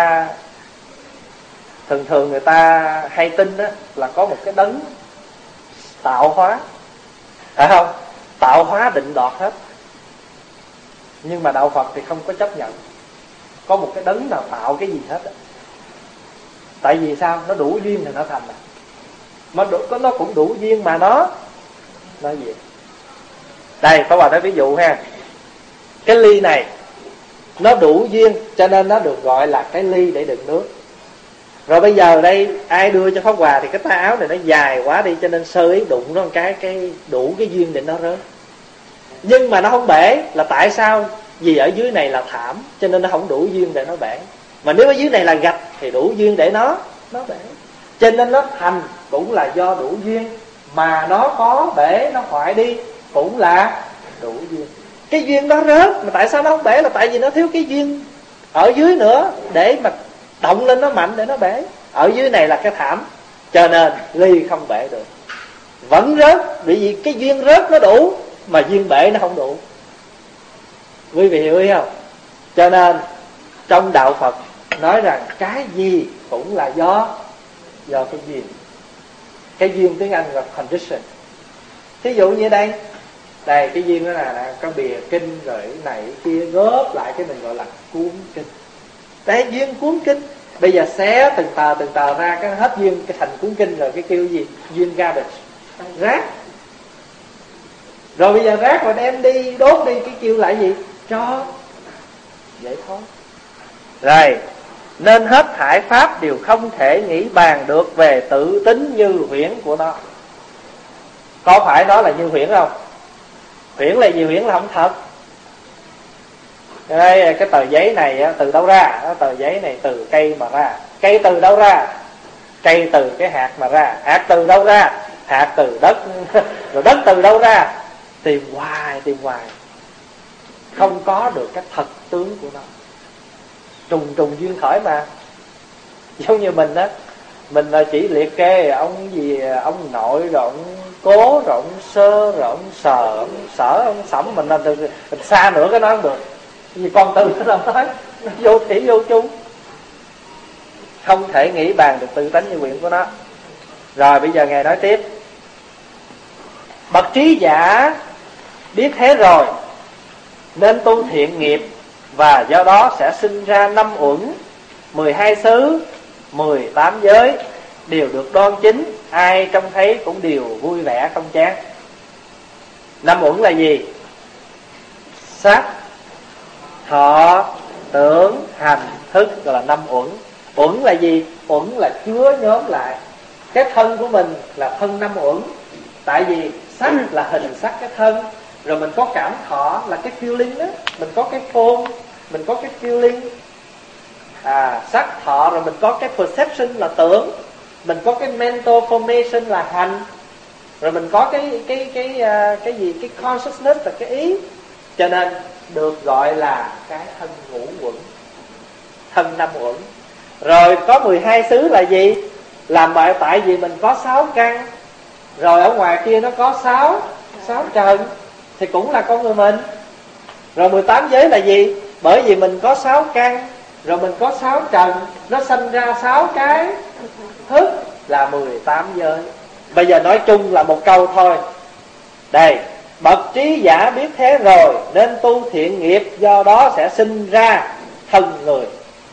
người ta hay tin đó là có một cái đấng tạo hóa, phải không? Tạo hóa định đoạt hết. Nhưng mà đạo Phật thì không có chấp nhận có một cái đấng nào tạo cái gì hết đó. Tại vì sao? Nó đủ duyên thì nó thành à. Mà nó cũng đủ duyên mà nó gì? Đây, Pháp Hòa nói ví dụ ha. Cái ly này nó đủ duyên cho nên nó được gọi là cái ly để đựng nước. Rồi bây giờ đây ai đưa cho Pháp Hòa thì cái tay áo này nó dài quá đi, cho nên sơ ý đụng nó một cái đủ cái duyên để nó rớt. Nhưng mà nó không bể là tại sao? Vì ở dưới này là thảm cho nên nó không đủ duyên để nó bể. Mà nếu ở dưới này là gạch thì đủ duyên để nó bể. Cho nên nó thành cũng là do đủ duyên, mà nó có bể nó hoại đi cũng là đủ duyên. Cái duyên đó rớt, mà tại sao nó không bể? Là tại vì nó thiếu cái duyên ở dưới nữa để mà động lên nó mạnh để nó bể. Ở dưới này là cái thảm, cho nên ly không bể được, vẫn rớt, bởi vì cái duyên rớt nó đủ mà duyên bể nó không đủ. Quý vị hiểu ý không? Cho nên trong đạo Phật nói rằng cái gì cũng là do cái duyên. Cái duyên tiếng Anh là condition. Thí dụ như đây cái duyên đó là có bìa kinh rồi cái này cái kia góp lại, cái mình gọi là cuốn kinh. Đây duyên cuốn kinh. Bây giờ xé từng tờ ra, cái hết duyên cái thành cuốn kinh rồi, cái kêu gì? Duyên garbage, rác. Rồi bây giờ rác mà đem đi đốt đi, cái kêu lại gì? Cho. Vậy thôi. Rồi, nên hết thảy pháp đều không thể nghĩ bàn được về tự tính như huyễn của nó. Có phải đó là như huyễn không? Huyễn là gì? Huyễn là không thật. Đây, cái tờ giấy này từ đâu ra? Tờ giấy này từ cây mà ra. Cây từ đâu ra? Cây từ cái hạt mà ra. Hạt từ đâu ra? Hạt từ đất. Rồi đất từ đâu ra? Tìm hoài không có được cái thật tướng của nó. Trùng duyên khởi mà. Giống như mình á, mình chỉ liệt kê ông gì, ông nội rồi ông cố rồi ông sơ rồi ông sờ ông sở ông sẩm, mình xa nữa cái nói không được. Vì con từ nó đâu nói, nó vô thủy vô chung, không thể nghĩ bàn được tự tánh như nguyện của nó. Rồi bây giờ Ngài nói tiếp: bậc trí giả biết thế rồi nên tu thiện nghiệp, và do đó sẽ sinh ra 5 uẩn, 12 xứ, 18 giới, đều được đoan chính, ai trông thấy cũng đều vui vẻ không chán. 5 uẩn là gì? Sắc, thọ, tưởng, hành, thức, gọi là 5 uẩn. Uẩn là gì? Uẩn là chứa nhóm lại. Cái thân của mình là thân 5 uẩn. Tại vì sắc là hình sắc cái thân, rồi mình có cảm thọ là cái feeling đó, mình có cái form, mình có cái feeling, sắc thọ, rồi mình có cái perception là tưởng, mình có cái mental formation là hành, rồi mình có cái gì, cái consciousness là cái ý. Cho nên được gọi là cái thân ngũ uẩn, thân 5 uẩn. Rồi có 12 xứ là gì? Là tại vì mình có 6 căn, rồi ở ngoài kia nó có 6 trần, thì cũng là con người mình. Rồi 18 giới là gì? Bởi vì mình có 6 căn, rồi mình có 6 trần, nó sinh ra 6 cái thức, là 18 giới. Bây giờ nói chung là một câu thôi. Đây, bậc trí giả biết thế rồi nên tu thiện nghiệp, do đó sẽ sinh ra thân người.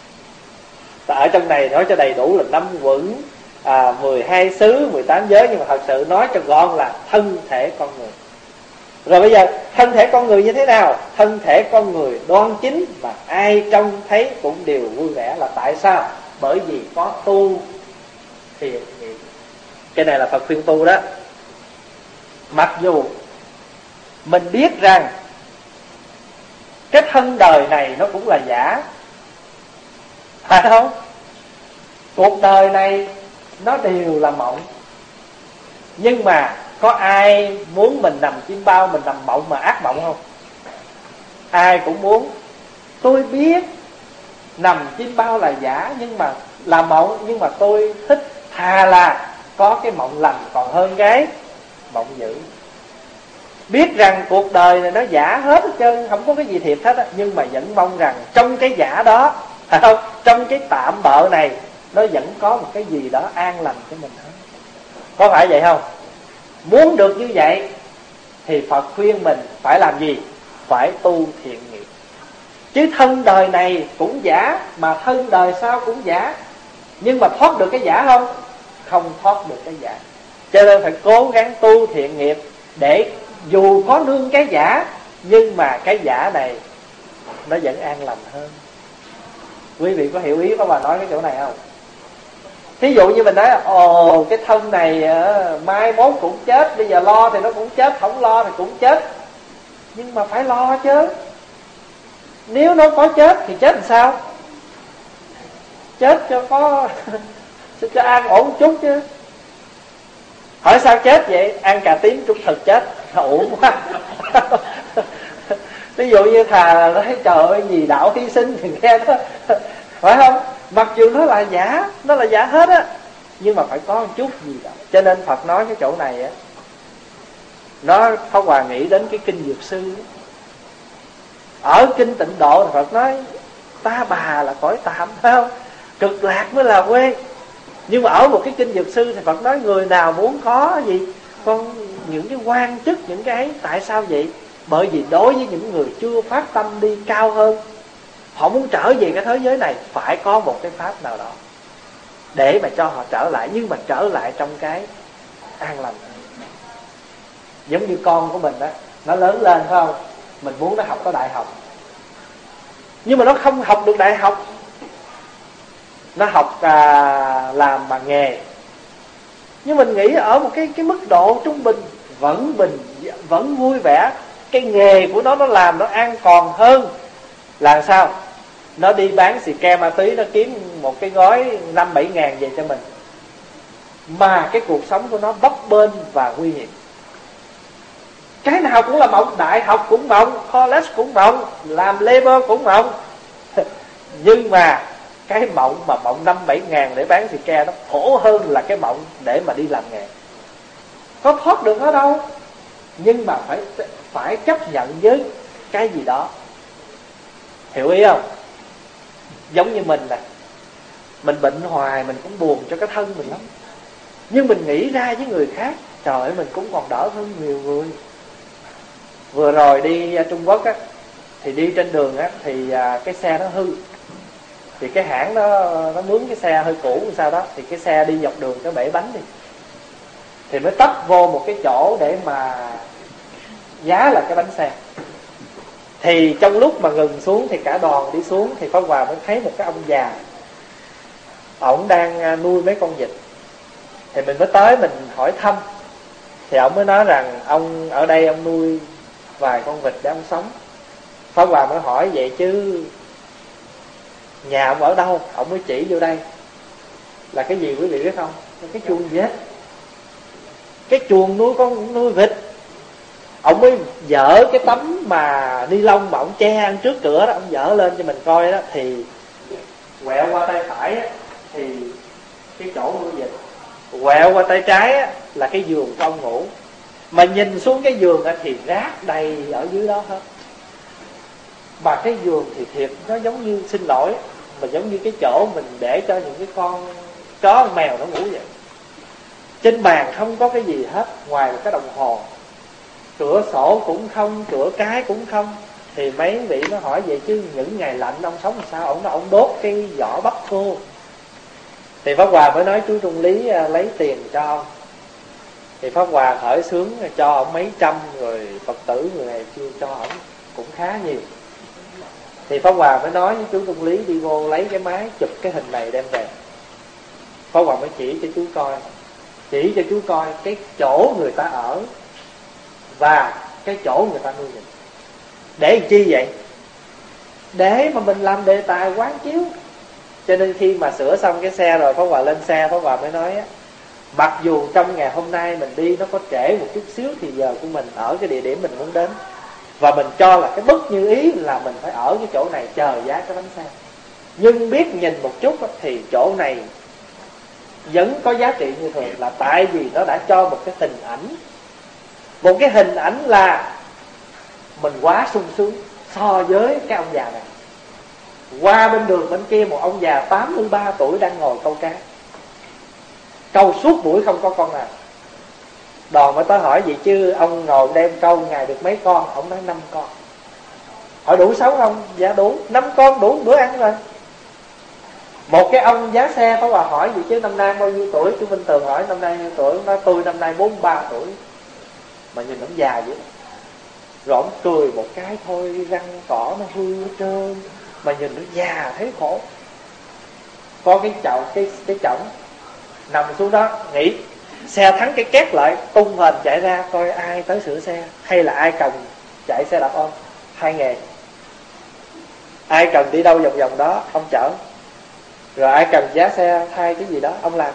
Ở trong này nói cho đầy đủ là 5 uẩn, 12 xứ, 18 giới, nhưng mà thật sự nói cho gọn là thân thể con người. Rồi bây giờ thân thể con người như thế nào? Thân thể con người đoan chính, mà ai trông thấy cũng đều vui vẻ. Là tại sao? Bởi vì có tu thiện nghiệp. Cái này là Phật khuyên tu đó. Mặc dù mình biết rằng cái thân đời này nó cũng là giả, phải không? Cuộc đời này nó đều là mộng. Nhưng mà có ai muốn mình nằm chim bao, mình nằm mộng mà ác mộng không? Ai cũng muốn. Tôi biết nằm chim bao là giả, nhưng mà là mộng, nhưng mà tôi thích thà là có cái mộng lành còn hơn cái mộng dữ. Biết rằng cuộc đời này nó giả hết trơn, không có cái gì thiệt hết á, nhưng mà vẫn mong rằng trong cái giả đó, phải không? Trong cái tạm bợ này nó vẫn có một cái gì đó an lành cho mình hết. Có phải vậy không? Muốn được như vậy thì Phật khuyên mình phải làm gì? Phải tu thiện nghiệp. Chứ thân đời này cũng giả, mà thân đời sau cũng giả. Nhưng mà thoát được cái giả không? Không thoát được cái giả. Cho nên phải cố gắng tu thiện nghiệp, để dù có nương cái giả, nhưng mà cái giả này nó vẫn an lành hơn. Quý vị có hiểu ý của bà nói cái chỗ này không? Thí dụ như mình nói cái thân này mai mốt cũng chết, bây giờ lo thì nó cũng chết, không lo thì cũng chết. Nhưng mà phải lo chứ. Nếu nó có chết thì chết làm sao? Chết cho có cho an ổn một chút chứ. Hỏi sao chết vậy? Ăn cà tím trúng thực chết, ổn quá. Ví dụ như thà nói trời ơi vì đạo hy sinh thì nghe đó, phải không? Mặc dù nó là giả hết á, nhưng mà phải có một chút gì đó. Cho nên Phật nói cái chỗ này á, nó Pháp Hòa nghĩ đến cái kinh Dược Sư. Ở kinh Tịnh Độ thì Phật nói ta bà là cõi tạm, phải không? Cực lạc mới là quê. Nhưng mà ở một cái kinh Dược Sư thì Phật nói người nào muốn có gì, con những cái quan chức, những cái ấy. Tại sao vậy? Bởi vì đối với những người chưa phát tâm đi cao hơn, họ muốn trở về cái thế giới này, phải có một cái pháp nào đó để mà cho họ trở lại, nhưng mà trở lại trong cái an lành. Giống như con của mình đó, nó lớn lên phải không? Mình muốn nó học có đại học, nhưng mà nó không học được đại học, nó học làm bằng nghề. Nhưng mình nghĩ ở một cái mức độ trung bình, vẫn vui vẻ. Cái nghề của nó làm nó an toàn hơn là sao? Nó đi bán xì ke ma túy, nó kiếm một cái gói 5-7 ngàn về cho mình, mà cái cuộc sống của nó bấp bênh và nguy hiểm. Cái nào cũng là mộng, đại học cũng mộng, college cũng mộng, làm labor cũng mộng. Nhưng mà cái mộng 5-7 ngàn để bán xì ke nó khổ hơn là cái mộng để mà đi làm nghề. Có thoát được ở đâu, nhưng mà phải chấp nhận với cái gì đó. Hiểu ý không? Giống như mình nè, mình bệnh hoài mình cũng buồn cho cái thân mình lắm, nhưng mình nghĩ ra với người khác, trời ơi mình cũng còn đỡ hơn nhiều người. Vừa rồi đi Trung Quốc á, thì đi trên đường á, thì cái xe nó hư. Thì cái hãng nó mướn cái xe hơi cũ sao đó, thì cái xe đi dọc đường cái bể bánh đi, thì mới tấp vô một cái chỗ để mà giá là cái bánh xe. Thì trong lúc mà ngừng xuống thì cả đoàn đi xuống, thì Pháp Hòa mới thấy một cái ông già, ổng đang nuôi mấy con vịt. Thì mình mới tới mình hỏi thăm, thì ổng mới nói rằng ông ở đây ông nuôi vài con vịt để ông sống. Pháp Hòa mới hỏi vậy chứ nhà ông ở đâu? Ông mới chỉ vô đây là cái gì quý vị biết không? Cái chuồng vịt, cái chuồng nuôi vịt. Ông mới dỡ cái tấm mà ni lông mà ông che trước cửa đó, ông dỡ lên cho mình coi đó. Thì quẹo qua tay phải á, thì cái chỗ nuôi vịt, quẹo qua tay trái á, là cái giường của ông ngủ. Mà nhìn xuống cái giường á, thì rác đầy ở dưới đó hết. Mà cái giường thì thiệt nó giống như, xin lỗi, mà giống như cái chỗ mình để cho những cái con chó con mèo nó ngủ vậy. Trên bàn không có cái gì hết ngoài cái đồng hồ, cửa sổ cũng không, cửa cái cũng không. Thì mấy vị nó hỏi vậy chứ những ngày lạnh ông sống làm sao? Ông đốt cái vỏ bắp khô. Thì Pháp Hòa mới nói chú Trung Lý lấy tiền cho ông. Thì Pháp Hòa khởi xướng cho ông mấy trăm, rồi Phật tử người này chưa cho ông cũng khá nhiều. Thì Pháp Hòa mới nói với chú Trung Lý đi vô lấy cái máy chụp cái hình này đem về. Pháp Hòa mới chỉ cho chú coi cái chỗ người ta ở và cái chỗ người ta nuôi vịt. Để làm chi vậy? Để mà mình làm đề tài quán chiếu. Cho nên khi mà sửa xong cái xe rồi, Pháp Hòa lên xe, Pháp Hòa mới nói á, mặc dù trong ngày hôm nay mình đi nó có trễ một chút xíu, thì giờ của mình ở cái địa điểm mình muốn đến, và mình cho là cái bất như ý là mình phải ở cái chỗ này chờ giá cái bánh xe. Nhưng biết nhìn một chút thì chỗ này vẫn có giá trị như thường, là tại vì nó đã cho một cái hình ảnh. Một cái hình ảnh là mình quá sung sướng so với cái ông già này. Qua bên đường bên kia một ông già 83 tuổi đang ngồi câu cá, câu suốt buổi không có con nào. Đoàn mới tới hỏi vậy chứ ông ngồi đem câu ngày được mấy con? Ông nói 5 con. Hỏi đủ sống không? Dạ đủ, 5 con đủ bữa ăn rồi. Một cái ông giá xe Pháp Hòa hỏi vậy chứ năm nay bao nhiêu tuổi? Chú Minh Tường hỏi năm nay bao nhiêu tuổi? Nói tôi năm nay 43 tuổi. Mà nhìn ông già vậy. Rồi ông cười một cái thôi, răng cỏ nó hư hết trơn, mà nhìn nó già thấy khổ. Có cái chậu nằm xuống đó nghỉ. Xe thắng cái két lại, tung hền chạy ra coi ai tới sửa xe, hay là ai cần chạy xe đạp ôm. Hai nghề. Ai cần đi đâu vòng vòng đó ông chở, rồi ai cần giá xe thay cái gì đó ông làm.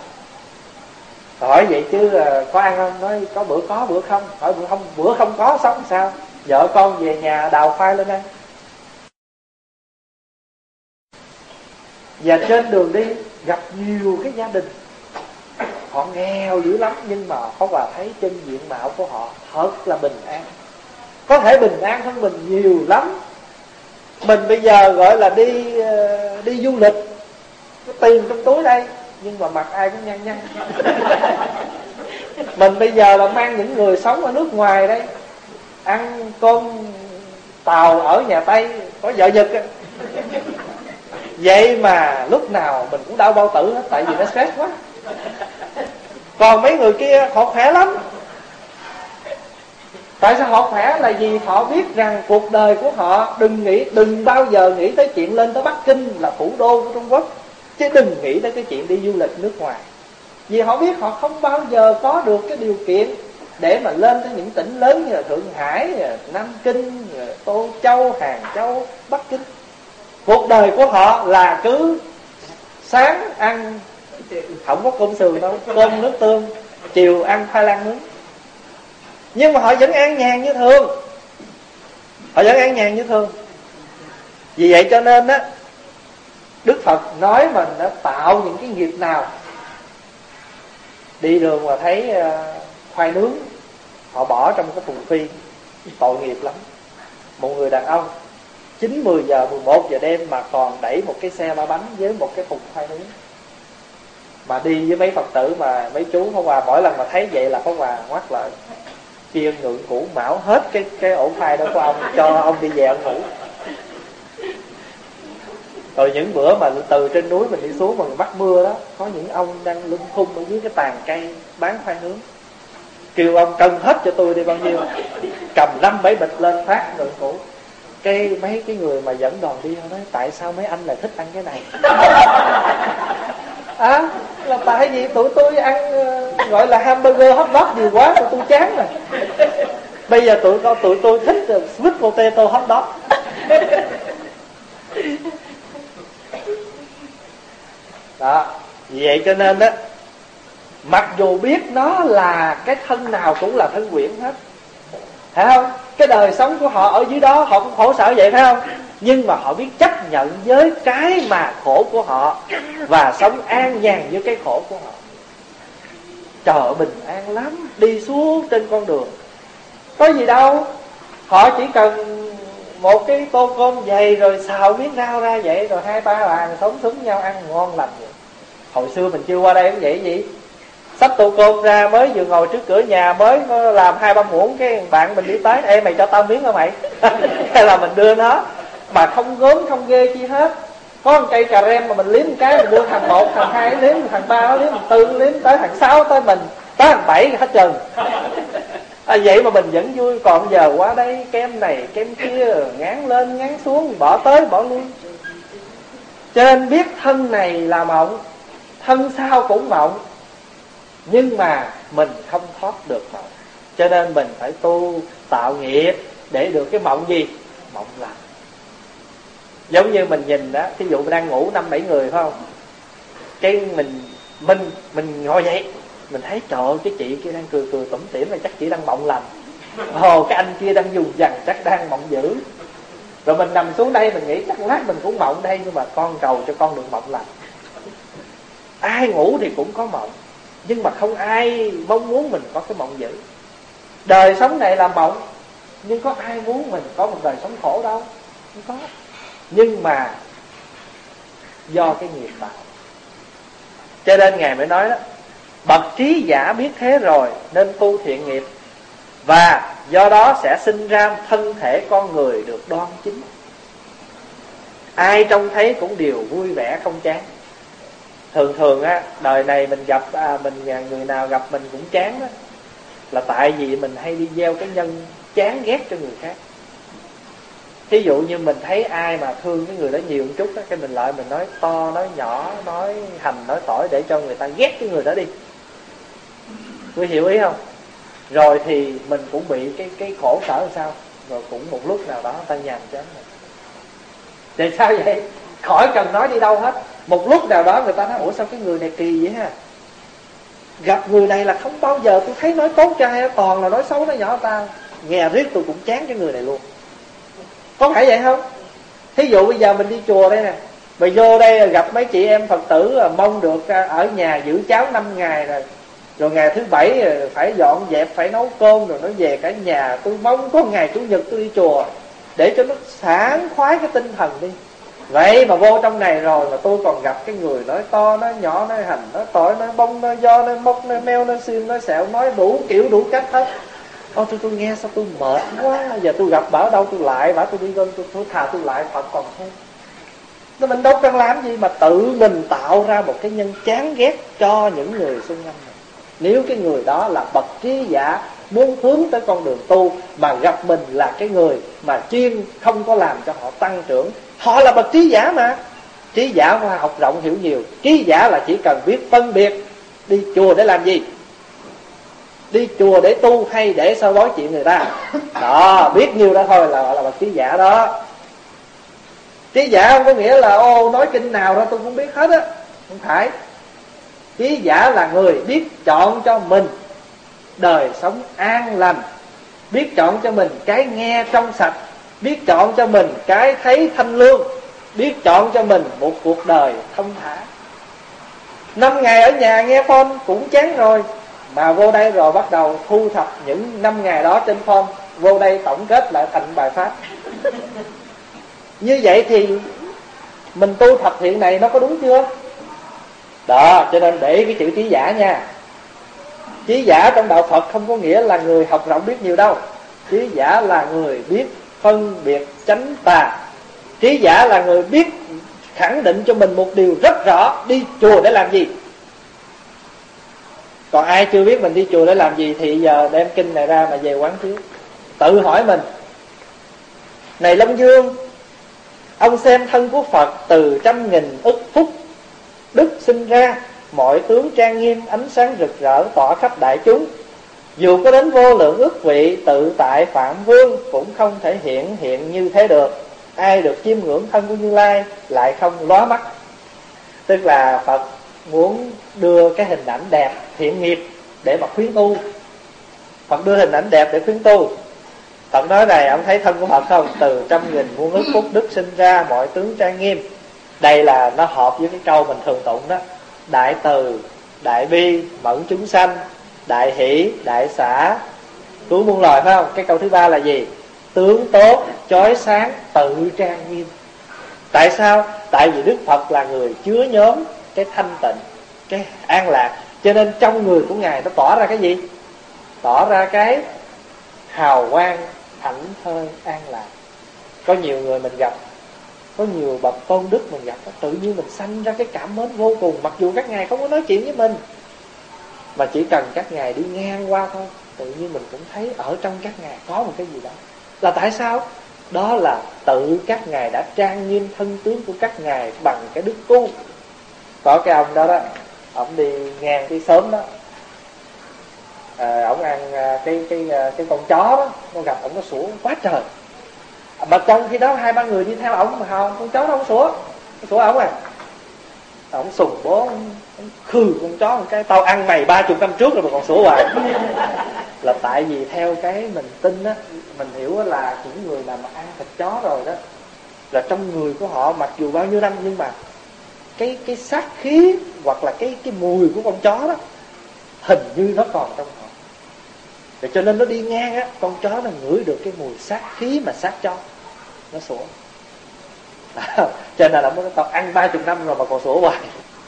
Hỏi vậy chứ có ăn không? Nói có bữa không. Hỏi bữa không có sống sao? Vợ con về nhà đào khoai lên ăn. Và trên đường đi gặp nhiều cái gia đình họ nghèo dữ lắm, nhưng mà Pháp Hòa thấy trên diện mạo của họ thật là bình an. Có thể bình an hơn mình nhiều lắm. Mình bây giờ gọi là đi du lịch, có tiền trong túi đây, nhưng mà mặt ai cũng nhăn nhăn. Mình bây giờ là mang những người sống ở nước ngoài đây, ăn cơm tàu ở nhà Tây có vợ Nhật. Vậy mà lúc nào mình cũng đau bao tử hết, tại vì nó stress quá. Còn mấy người kia họ khỏe lắm. Tại sao họ khỏe? Là vì họ biết rằng cuộc đời của họ đừng bao giờ nghĩ tới chuyện lên tới Bắc Kinh là thủ đô của Trung Quốc, chứ đừng nghĩ tới cái chuyện đi du lịch nước ngoài. Vì họ biết họ không bao giờ có được cái điều kiện để mà lên tới những tỉnh lớn như là Thượng Hải, Nam Kinh, Tô Châu, Hàng Châu, Bắc Kinh. Cuộc đời của họ là cứ sáng ăn không có cơm sườn đâu, cơm nước tương, chiều ăn khoai lang nướng. Nhưng mà họ vẫn an nhàn như thường. Họ vẫn an nhàn như thường. Vì vậy cho nên á, Đức Phật nói mình đã tạo những cái nghiệp nào. Đi đường mà thấy khoai nướng họ bỏ trong cái thùng phi, tội nghiệp lắm. Một người đàn ông 9, 10 giờ, 11 giờ đêm mà còn đẩy một cái xe ba bánh với một cái thùng khoai nướng, mà đi với mấy Phật tử mà mấy chú Pháp Hòa mỗi lần mà thấy vậy là Pháp Hòa ngoắt lại, chiên ngượng củ mão hết cái ổ khoai đó của ông, cho ông đi về ông ngủ. Rồi những bữa mà từ trên núi mình đi xuống mà bắt mưa đó, có những ông đang lưng khung ở dưới cái tàn cây bán khoai nướng, kêu ông cân hết cho tôi đi bao nhiêu, cầm 5-7 bịch lên phát ngượng củ. Cái mấy cái người mà dẫn đoàn đi nói tại sao mấy anh lại thích ăn cái này? Là tại vì tụi tôi ăn gọi là hamburger hot dog nhiều quá, tụi tôi chán rồi. Bây giờ tụi tôi thích sweet potato hot dog. Đó, vì vậy cho nên đó, mặc dù biết nó là cái thân nào cũng là thân quyển hết, phải không? Cái đời sống của họ ở dưới đó họ cũng khổ sở vậy, phải không? Nhưng mà họ biết chấp nhận với cái mà khổ của họ và sống an nhàn với cái khổ của họ. Trời, bình an lắm. Đi xuống trên con đường có gì đâu, họ chỉ cần một cái tô cơm dày rồi xào miếng rau ra vậy, rồi 2-3 bàn sống súng nhau ăn ngon lành vậy. Hồi xưa mình chưa qua đây cũng vậy gì, xách tô cơm ra mới vừa ngồi trước cửa nhà, mới làm 2-3 muỗng, cái bạn mình đi tới, ê mày cho tao miếng hả mày? Hay là mình đưa nó, mà không gớm không ghê chi hết. Có một cây cà rem mà mình liếm một cái, mình đưa thằng 1, thằng 2 liếm, thằng 3 nó liếm, thằng 4 liếm, tới thằng 6 tới mình, tới thằng 7 hết trơn. Vậy mà mình vẫn vui. Còn giờ qua đây kem này kem kia, ngán lên ngán xuống, bỏ tới bỏ lui. Cho nên biết thân này là mộng, thân sau cũng mộng, nhưng mà mình không thoát được mộng. Cho nên mình phải tu tạo nghiệp để được cái mộng gì? Mộng lành. Giống như mình nhìn đó, ví dụ mình đang ngủ 5-7 người phải không? Cái mình ngồi dậy, mình thấy trời ơi, cái chị kia đang cười tủm tỉm là chắc chị đang mộng lành. Cái anh kia đang dùng dằn chắc đang mộng dữ. Rồi mình nằm xuống đây mình nghĩ chắc lát mình cũng mộng đây, nhưng mà con cầu cho con được mộng lành. Ai ngủ thì cũng có mộng, nhưng mà không ai mong muốn mình có cái mộng dữ. Đời sống này là mộng, nhưng có ai muốn mình có một đời sống khổ đâu, không có. Nhưng mà do cái nghiệp tạo. Cho nên Ngài mới nói đó, bậc trí giả biết thế rồi nên tu thiện nghiệp, và do đó sẽ sinh ra thân thể con người được đoan chính. Ai trông thấy cũng đều vui vẻ không chán. Thường á, đời này mình gặp người nào gặp mình cũng chán đó, là tại vì mình hay đi gieo cái nhân chán ghét cho người khác. Thí dụ như mình thấy ai mà thương cái người đó nhiều một chút đó, cái mình lại mình nói to, nói nhỏ, nói hành, nói tỏi để cho người ta ghét cái người đó đi. Tôi hiểu ý không? Rồi thì mình cũng bị cái khổ sở làm sao. Rồi cũng một lúc nào đó người ta nhàm chán rồi. Tại sao vậy? Khỏi cần nói đi đâu hết. Một lúc nào đó người ta nói ủa sao cái người này kỳ vậy ha, gặp người này là không bao giờ tôi thấy nói tốt cho ai, toàn là nói xấu nói nhỏ ta, nghe riết tôi cũng chán cái người này luôn. Có phải vậy không? Thí dụ bây giờ mình đi chùa đây nè, Bây vô đây gặp mấy chị em Phật tử mong được ở nhà giữ cháu 5 ngày rồi ngày thứ 7 phải dọn dẹp, phải nấu cơm, rồi nó về cả nhà. Tôi mong có ngày Chủ nhật tôi đi chùa để cho nó sảng khoái cái tinh thần đi. Vậy mà vô trong này rồi mà tôi còn gặp cái người nói to, nói nhỏ, nói hành, nói tội, nói bông, nói do, nói mốc, nói meo, nói xiêm, nói sẹo, nói đủ kiểu đủ cách hết. Tôi nghe sao tôi mệt quá. Giờ tôi gặp bảo đâu tôi lại, bảo tôi đi gom, tôi thà tôi lại Phật còn hơn. Mình đâu cần làm gì mà tự mình tạo ra một cái nhân chán ghét cho những người xung quanh này. Nếu cái người đó là bậc trí giả, muốn hướng tới con đường tu, mà gặp mình là cái người mà chuyên không có làm cho họ tăng trưởng. Họ là bậc trí giả mà. Trí giả phải học rộng hiểu nhiều. Trí giả là chỉ cần biết phân biệt đi chùa để làm gì, đi chùa để tu hay để soi bói chuyện người ta. Đó, biết nhiêu đó thôi là gọi là bậc trí giả đó. Trí giả không có nghĩa là nói kinh nào đó tôi cũng biết hết á. Không phải. Trí giả là người biết chọn cho mình đời sống an lành, biết chọn cho mình cái nghe trong sạch, biết chọn cho mình cái thấy thanh lương, biết chọn cho mình một cuộc đời thông thả. 5 ngày ở nhà nghe phone cũng chán rồi, mà vô đây rồi bắt đầu thu thập những 5 ngày đó trên phone, vô đây tổng kết lại thành bài pháp. Như vậy thì mình tu thập thiện này nó có đúng chưa? Đó, cho nên để cái chữ trí giả nha. Trí giả trong đạo Phật không có nghĩa là người học rộng biết nhiều đâu. Trí giả là người biết phân biệt chánh tà. Trí giả là người biết khẳng định cho mình một điều rất rõ, đi chùa để làm gì. Còn ai chưa biết mình đi chùa để làm gì thì giờ đem kinh này ra mà về quán chiếu, tự hỏi mình. Này Long Dương, ông xem thân của Phật từ trăm nghìn ức phút đức sinh ra, mọi tướng trang nghiêm, ánh sáng rực rỡ tỏa khắp đại chúng. Dù có đến vô lượng ức vị tự tại Phạm Vương cũng không thể hiện như thế được. Ai được chiêm ngưỡng thân của Như Lai lại không lóa mắt. Tức là Phật muốn đưa cái hình ảnh đẹp thiện nghiệp để mà khuyến tu. Phật đưa hình ảnh đẹp để khuyến tu. Phật nói này, ông thấy thân của Phật không? Từ trăm nghìn muôn ức phút đức sinh ra, mọi tướng trang nghiêm. Đây là nó hợp với cái câu mình thường tụng đó: đại từ, đại bi, mẫn chúng sanh, đại hỷ, đại xả, cứu muôn loài, phải không? Cái câu thứ ba là gì? Tướng tốt, chói sáng, tự trang nghiêm. Tại sao? Tại vì Đức Phật là người chứa nhóm cái thanh tịnh, cái an lạc. Cho nên trong người của Ngài nó tỏ ra cái gì? Tỏ ra cái hào quang, thảnh thơi, an lạc. Có nhiều người mình gặp, có nhiều bậc tôn đức mình gặp, tự nhiên mình sanh ra cái cảm mến vô cùng. Mặc dù các ngài không có nói chuyện với mình, mà chỉ cần các ngài đi ngang qua thôi, tự nhiên mình cũng thấy ở trong các ngài có một cái gì đó. Là tại sao? Đó là tự các ngài đã trang nghiêm thân tướng của các ngài bằng cái đức tu. Có cái ông đó đó, ông đi ngang cái xóm đó, ông ăn cái con chó đó, nó gặp ông nó sủa quá trời. Mà trong khi đó 2-3 người đi theo ổng mà không, con chó nó không sủa, nó sủa ổng à. Ổng sùng bố, ổng khừ con chó một cái, tao ăn mày 30 năm trước rồi mà còn sủa hoài. Là tại vì theo cái mình tin á, mình hiểu là những người nào mà ăn thịt chó rồi đó, là trong người của họ mặc dù bao nhiêu năm nhưng mà cái sát khí hoặc là cái mùi của con chó đó hình như nó còn trong họ. Để cho nên nó đi ngang á, con chó nó ngửi được cái mùi sát khí mà sát chó, nó sủa. Cho nên là tao ăn 30 năm rồi mà còn sủa hoài.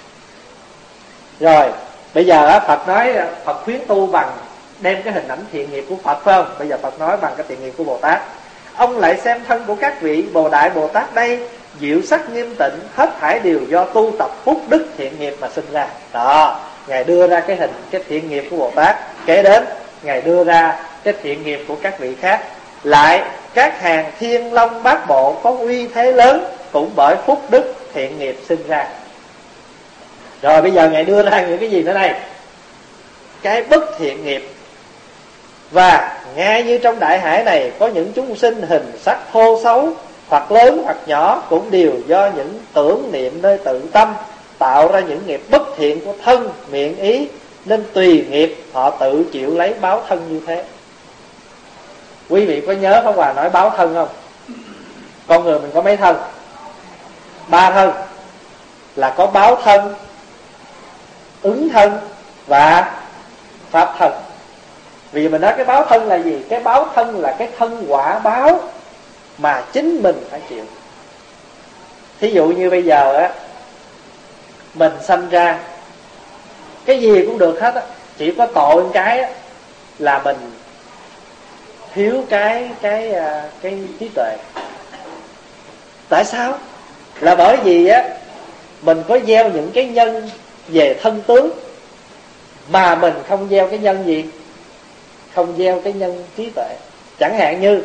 Rồi bây giờ á, Phật nói Phật khuyến tu bằng đem cái hình ảnh thiện nghiệp của Phật, phải không? Bây giờ Phật nói bằng cái thiện nghiệp của Bồ Tát. Ông lại xem thân của các vị Bồ Đại Bồ Tát đây, diệu sắc nghiêm tịnh, hết thảy đều do tu tập phúc đức thiện nghiệp mà sinh ra. Đó, Ngài đưa ra cái hình, cái thiện nghiệp của Bồ Tát. Kế đến Ngài đưa ra cái thiện nghiệp của các vị khác. Lại các hàng thiên long bát bộ có uy thế lớn cũng bởi phúc đức thiện nghiệp sinh ra. Rồi bây giờ Ngài đưa ra những cái gì nữa đây? Cái bất thiện nghiệp. Và ngay như trong đại hải này có những chúng sinh hình sắc thô xấu, hoặc lớn hoặc nhỏ, cũng đều do những tưởng niệm nơi tự tâm tạo ra những nghiệp bất thiện của thân, miệng, ý, nên tùy nghiệp họ tự chịu lấy báo thân như thế. Quý vị có nhớ Pháp Hòa nói báo thân không? Con người mình có mấy thân? 3 thân. là có báo thân, ứng thân và pháp thân. Vì mình nói cái báo thân là gì? Cái báo thân là cái thân quả báo mà chính mình phải chịu. Thí dụ như bây giờ á, mình sanh ra cái gì cũng được hết á, chỉ có tội một cái á, là mình thiếu cái trí tuệ. Tại sao? Là bởi vì á, mình có gieo những cái nhân về thân tướng, mà mình không gieo cái nhân gì? Không gieo cái nhân trí tuệ. Chẳng hạn như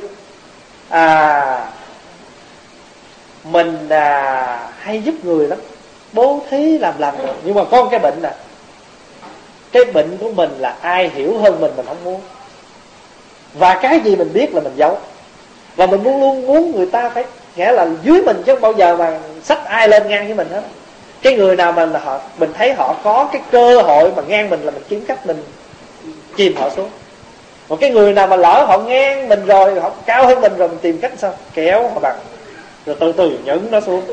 mình hay giúp người lắm, bố thí làm được, nhưng mà có một cái bệnh nè. Cái bệnh của mình là ai hiểu hơn mình không muốn. Và cái gì mình biết là mình giấu. Và mình luôn muốn người ta phải, nghĩa là dưới mình chứ không bao giờ mà xách ai lên ngang với mình hết. Cái người nào mà mình thấy họ có cái cơ hội mà ngang mình là mình kiếm cách mình chìm họ xuống. Một cái người nào mà lỡ họ ngang mình rồi, họ cao hơn mình rồi, mình tìm cách sao kéo họ bằng, rồi từ từ nhấn nó xuống.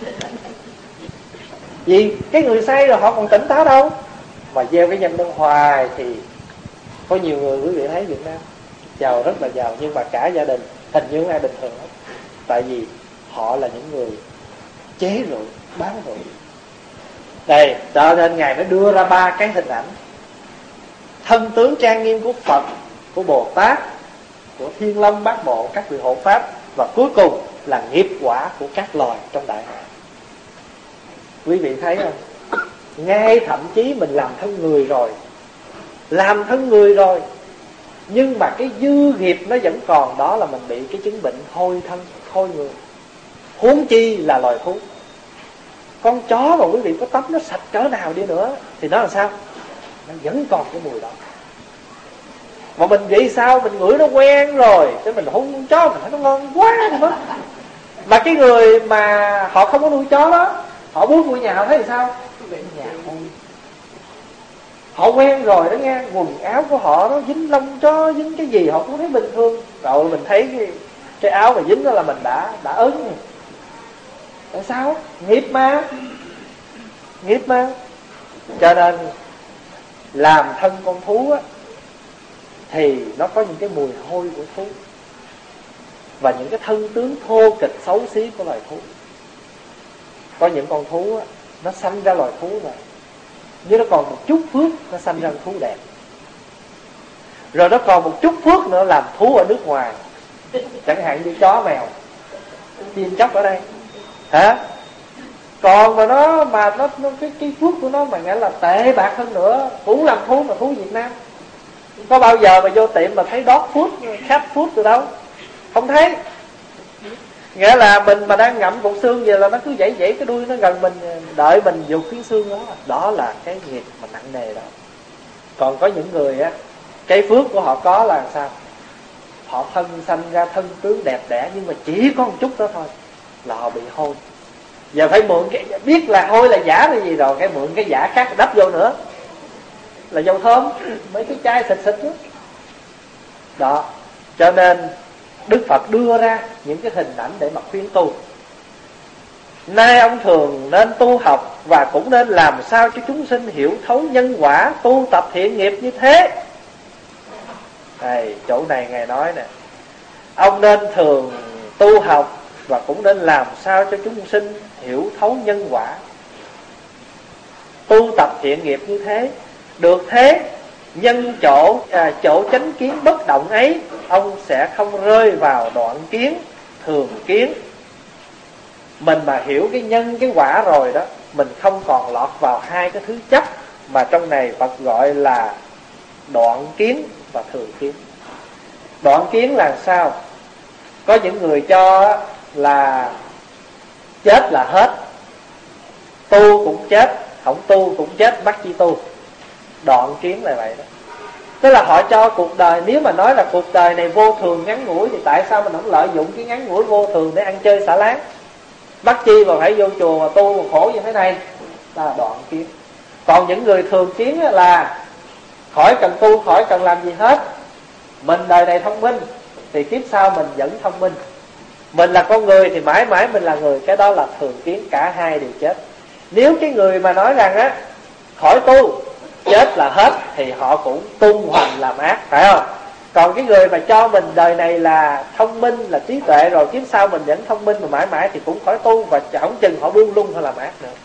Vì cái người say rồi họ còn tỉnh táo đâu, mà gieo cái nhân đó hoài. Thì có nhiều người, quý vị thấy Việt Nam giàu, rất là giàu, nhưng mà cả gia đình hình như không ai bình thường hết. Tại vì họ là những người chế rượu, bán rượu. Đây, cho nên Ngài mới đưa ra 3 cái hình ảnh: thân tướng trang nghiêm của Phật, của Bồ Tát, của Thiên Long Bát Bộ, các vị hộ pháp, và cuối cùng là nghiệp quả của các loài trong đại hải. Quý vị thấy không? Ngay thậm chí mình làm thân người rồi, nhưng mà cái dư nghiệp nó vẫn còn, đó là mình bị cái chứng bệnh hôi thân, hôi người. Huống chi là loài thú. Con chó mà quý vị có tắm nó sạch cỡ nào đi nữa thì nó làm sao? Nó vẫn còn cái mùi đó. Mà mình nghĩ sao? Mình ngửi nó quen rồi, thế mình hôn con chó mình thấy nó ngon quá rồi. Mà cái người mà họ không có nuôi chó đó, họ bước vô nhà họ thấy thì sao? Nhà hôi. Họ quen rồi đó nghe, quần áo của họ nó dính lông chó, dính cái gì họ cũng thấy bình thường. Rồi mình thấy cái áo mà dính đó là mình đã ớn rồi. Tại sao? Nghiệp mà. Cho nên làm thân con thú á, thì nó có những cái mùi hôi của thú, và những cái thân tướng thô kịch xấu xí của loài thú. Có những con thú á, nó sanh ra loài thú rồi, nhưng nó còn một chút phước, nó sanh ra thú đẹp. Rồi nó còn một chút phước nữa làm thú ở nước ngoài, chẳng hạn như chó mèo, chim chóc ở đây, hả? Còn mà nó cái phước của nó mà nghĩa là tệ bạc hơn nữa, cũng làm thú, mà thú Việt Nam. Có bao giờ mà vô tiệm mà thấy dog food, cat food từ đâu? Không thấy. Nghĩa là mình mà đang ngậm cục xương vậy là nó cứ dãy cái đuôi nó gần mình, đợi mình dục cái xương đó. Đó là cái nghiệp mà nặng nề đó. Còn có những người á, cái phước của họ có là sao? Họ thân sanh ra thân tướng đẹp đẽ, nhưng mà chỉ có một chút đó thôi là họ bị hôi. Giờ phải mượn cái, biết là hôi là giả là gì rồi, cái mượn cái giả khác đắp vô nữa, là dầu thơm, mấy cái chai xịt đó. Đó, cho nên Đức Phật đưa ra những cái hình ảnh để mà khuyên tu. Nay ông thường nên tu học, và cũng nên làm sao cho chúng sinh hiểu thấu nhân quả, tu tập thiện nghiệp như thế. Đây, chỗ này Ngài nói nè, ông nên thường tu học, và cũng nên làm sao cho chúng sinh hiểu thấu nhân quả, tu tập thiện nghiệp như thế. Được thế, nhân chỗ chánh kiến bất động ấy, ông sẽ không rơi vào đoạn kiến, thường kiến. Mình mà hiểu cái nhân cái quả rồi đó, mình không còn lọt vào hai cái thứ chấp mà trong này Phật gọi là đoạn kiến và thường kiến. Đoạn kiến là sao? Có những người cho là chết là hết, tu cũng chết, không tu cũng chết, mắc chi tu. Đoạn kiến là vậy đó. Tức là họ cho cuộc đời, nếu mà nói là cuộc đời này vô thường ngắn ngủi, thì tại sao mình không lợi dụng cái ngắn ngủi vô thường để ăn chơi xả láng? Mắc chi mà phải vô chùa mà tu mà khổ như thế này? Là đoạn kiến. Còn những người thường kiến là khỏi cần tu, khỏi cần làm gì hết, mình đời này thông minh thì kiếp sau mình vẫn thông minh. Mình là con người thì mãi mãi mình là người, cái đó là thường kiến, cả hai đều chết. Nếu cái người mà nói rằng á khỏi tu, chết là hết, thì họ cũng tung hoành làm ác, phải không? Còn cái người mà cho mình đời này là thông minh, là trí tuệ, rồi kiếp sau mình vẫn thông minh mà mãi mãi, thì cũng khỏi tu, và không chừng họ buông lung họ làm ác nữa.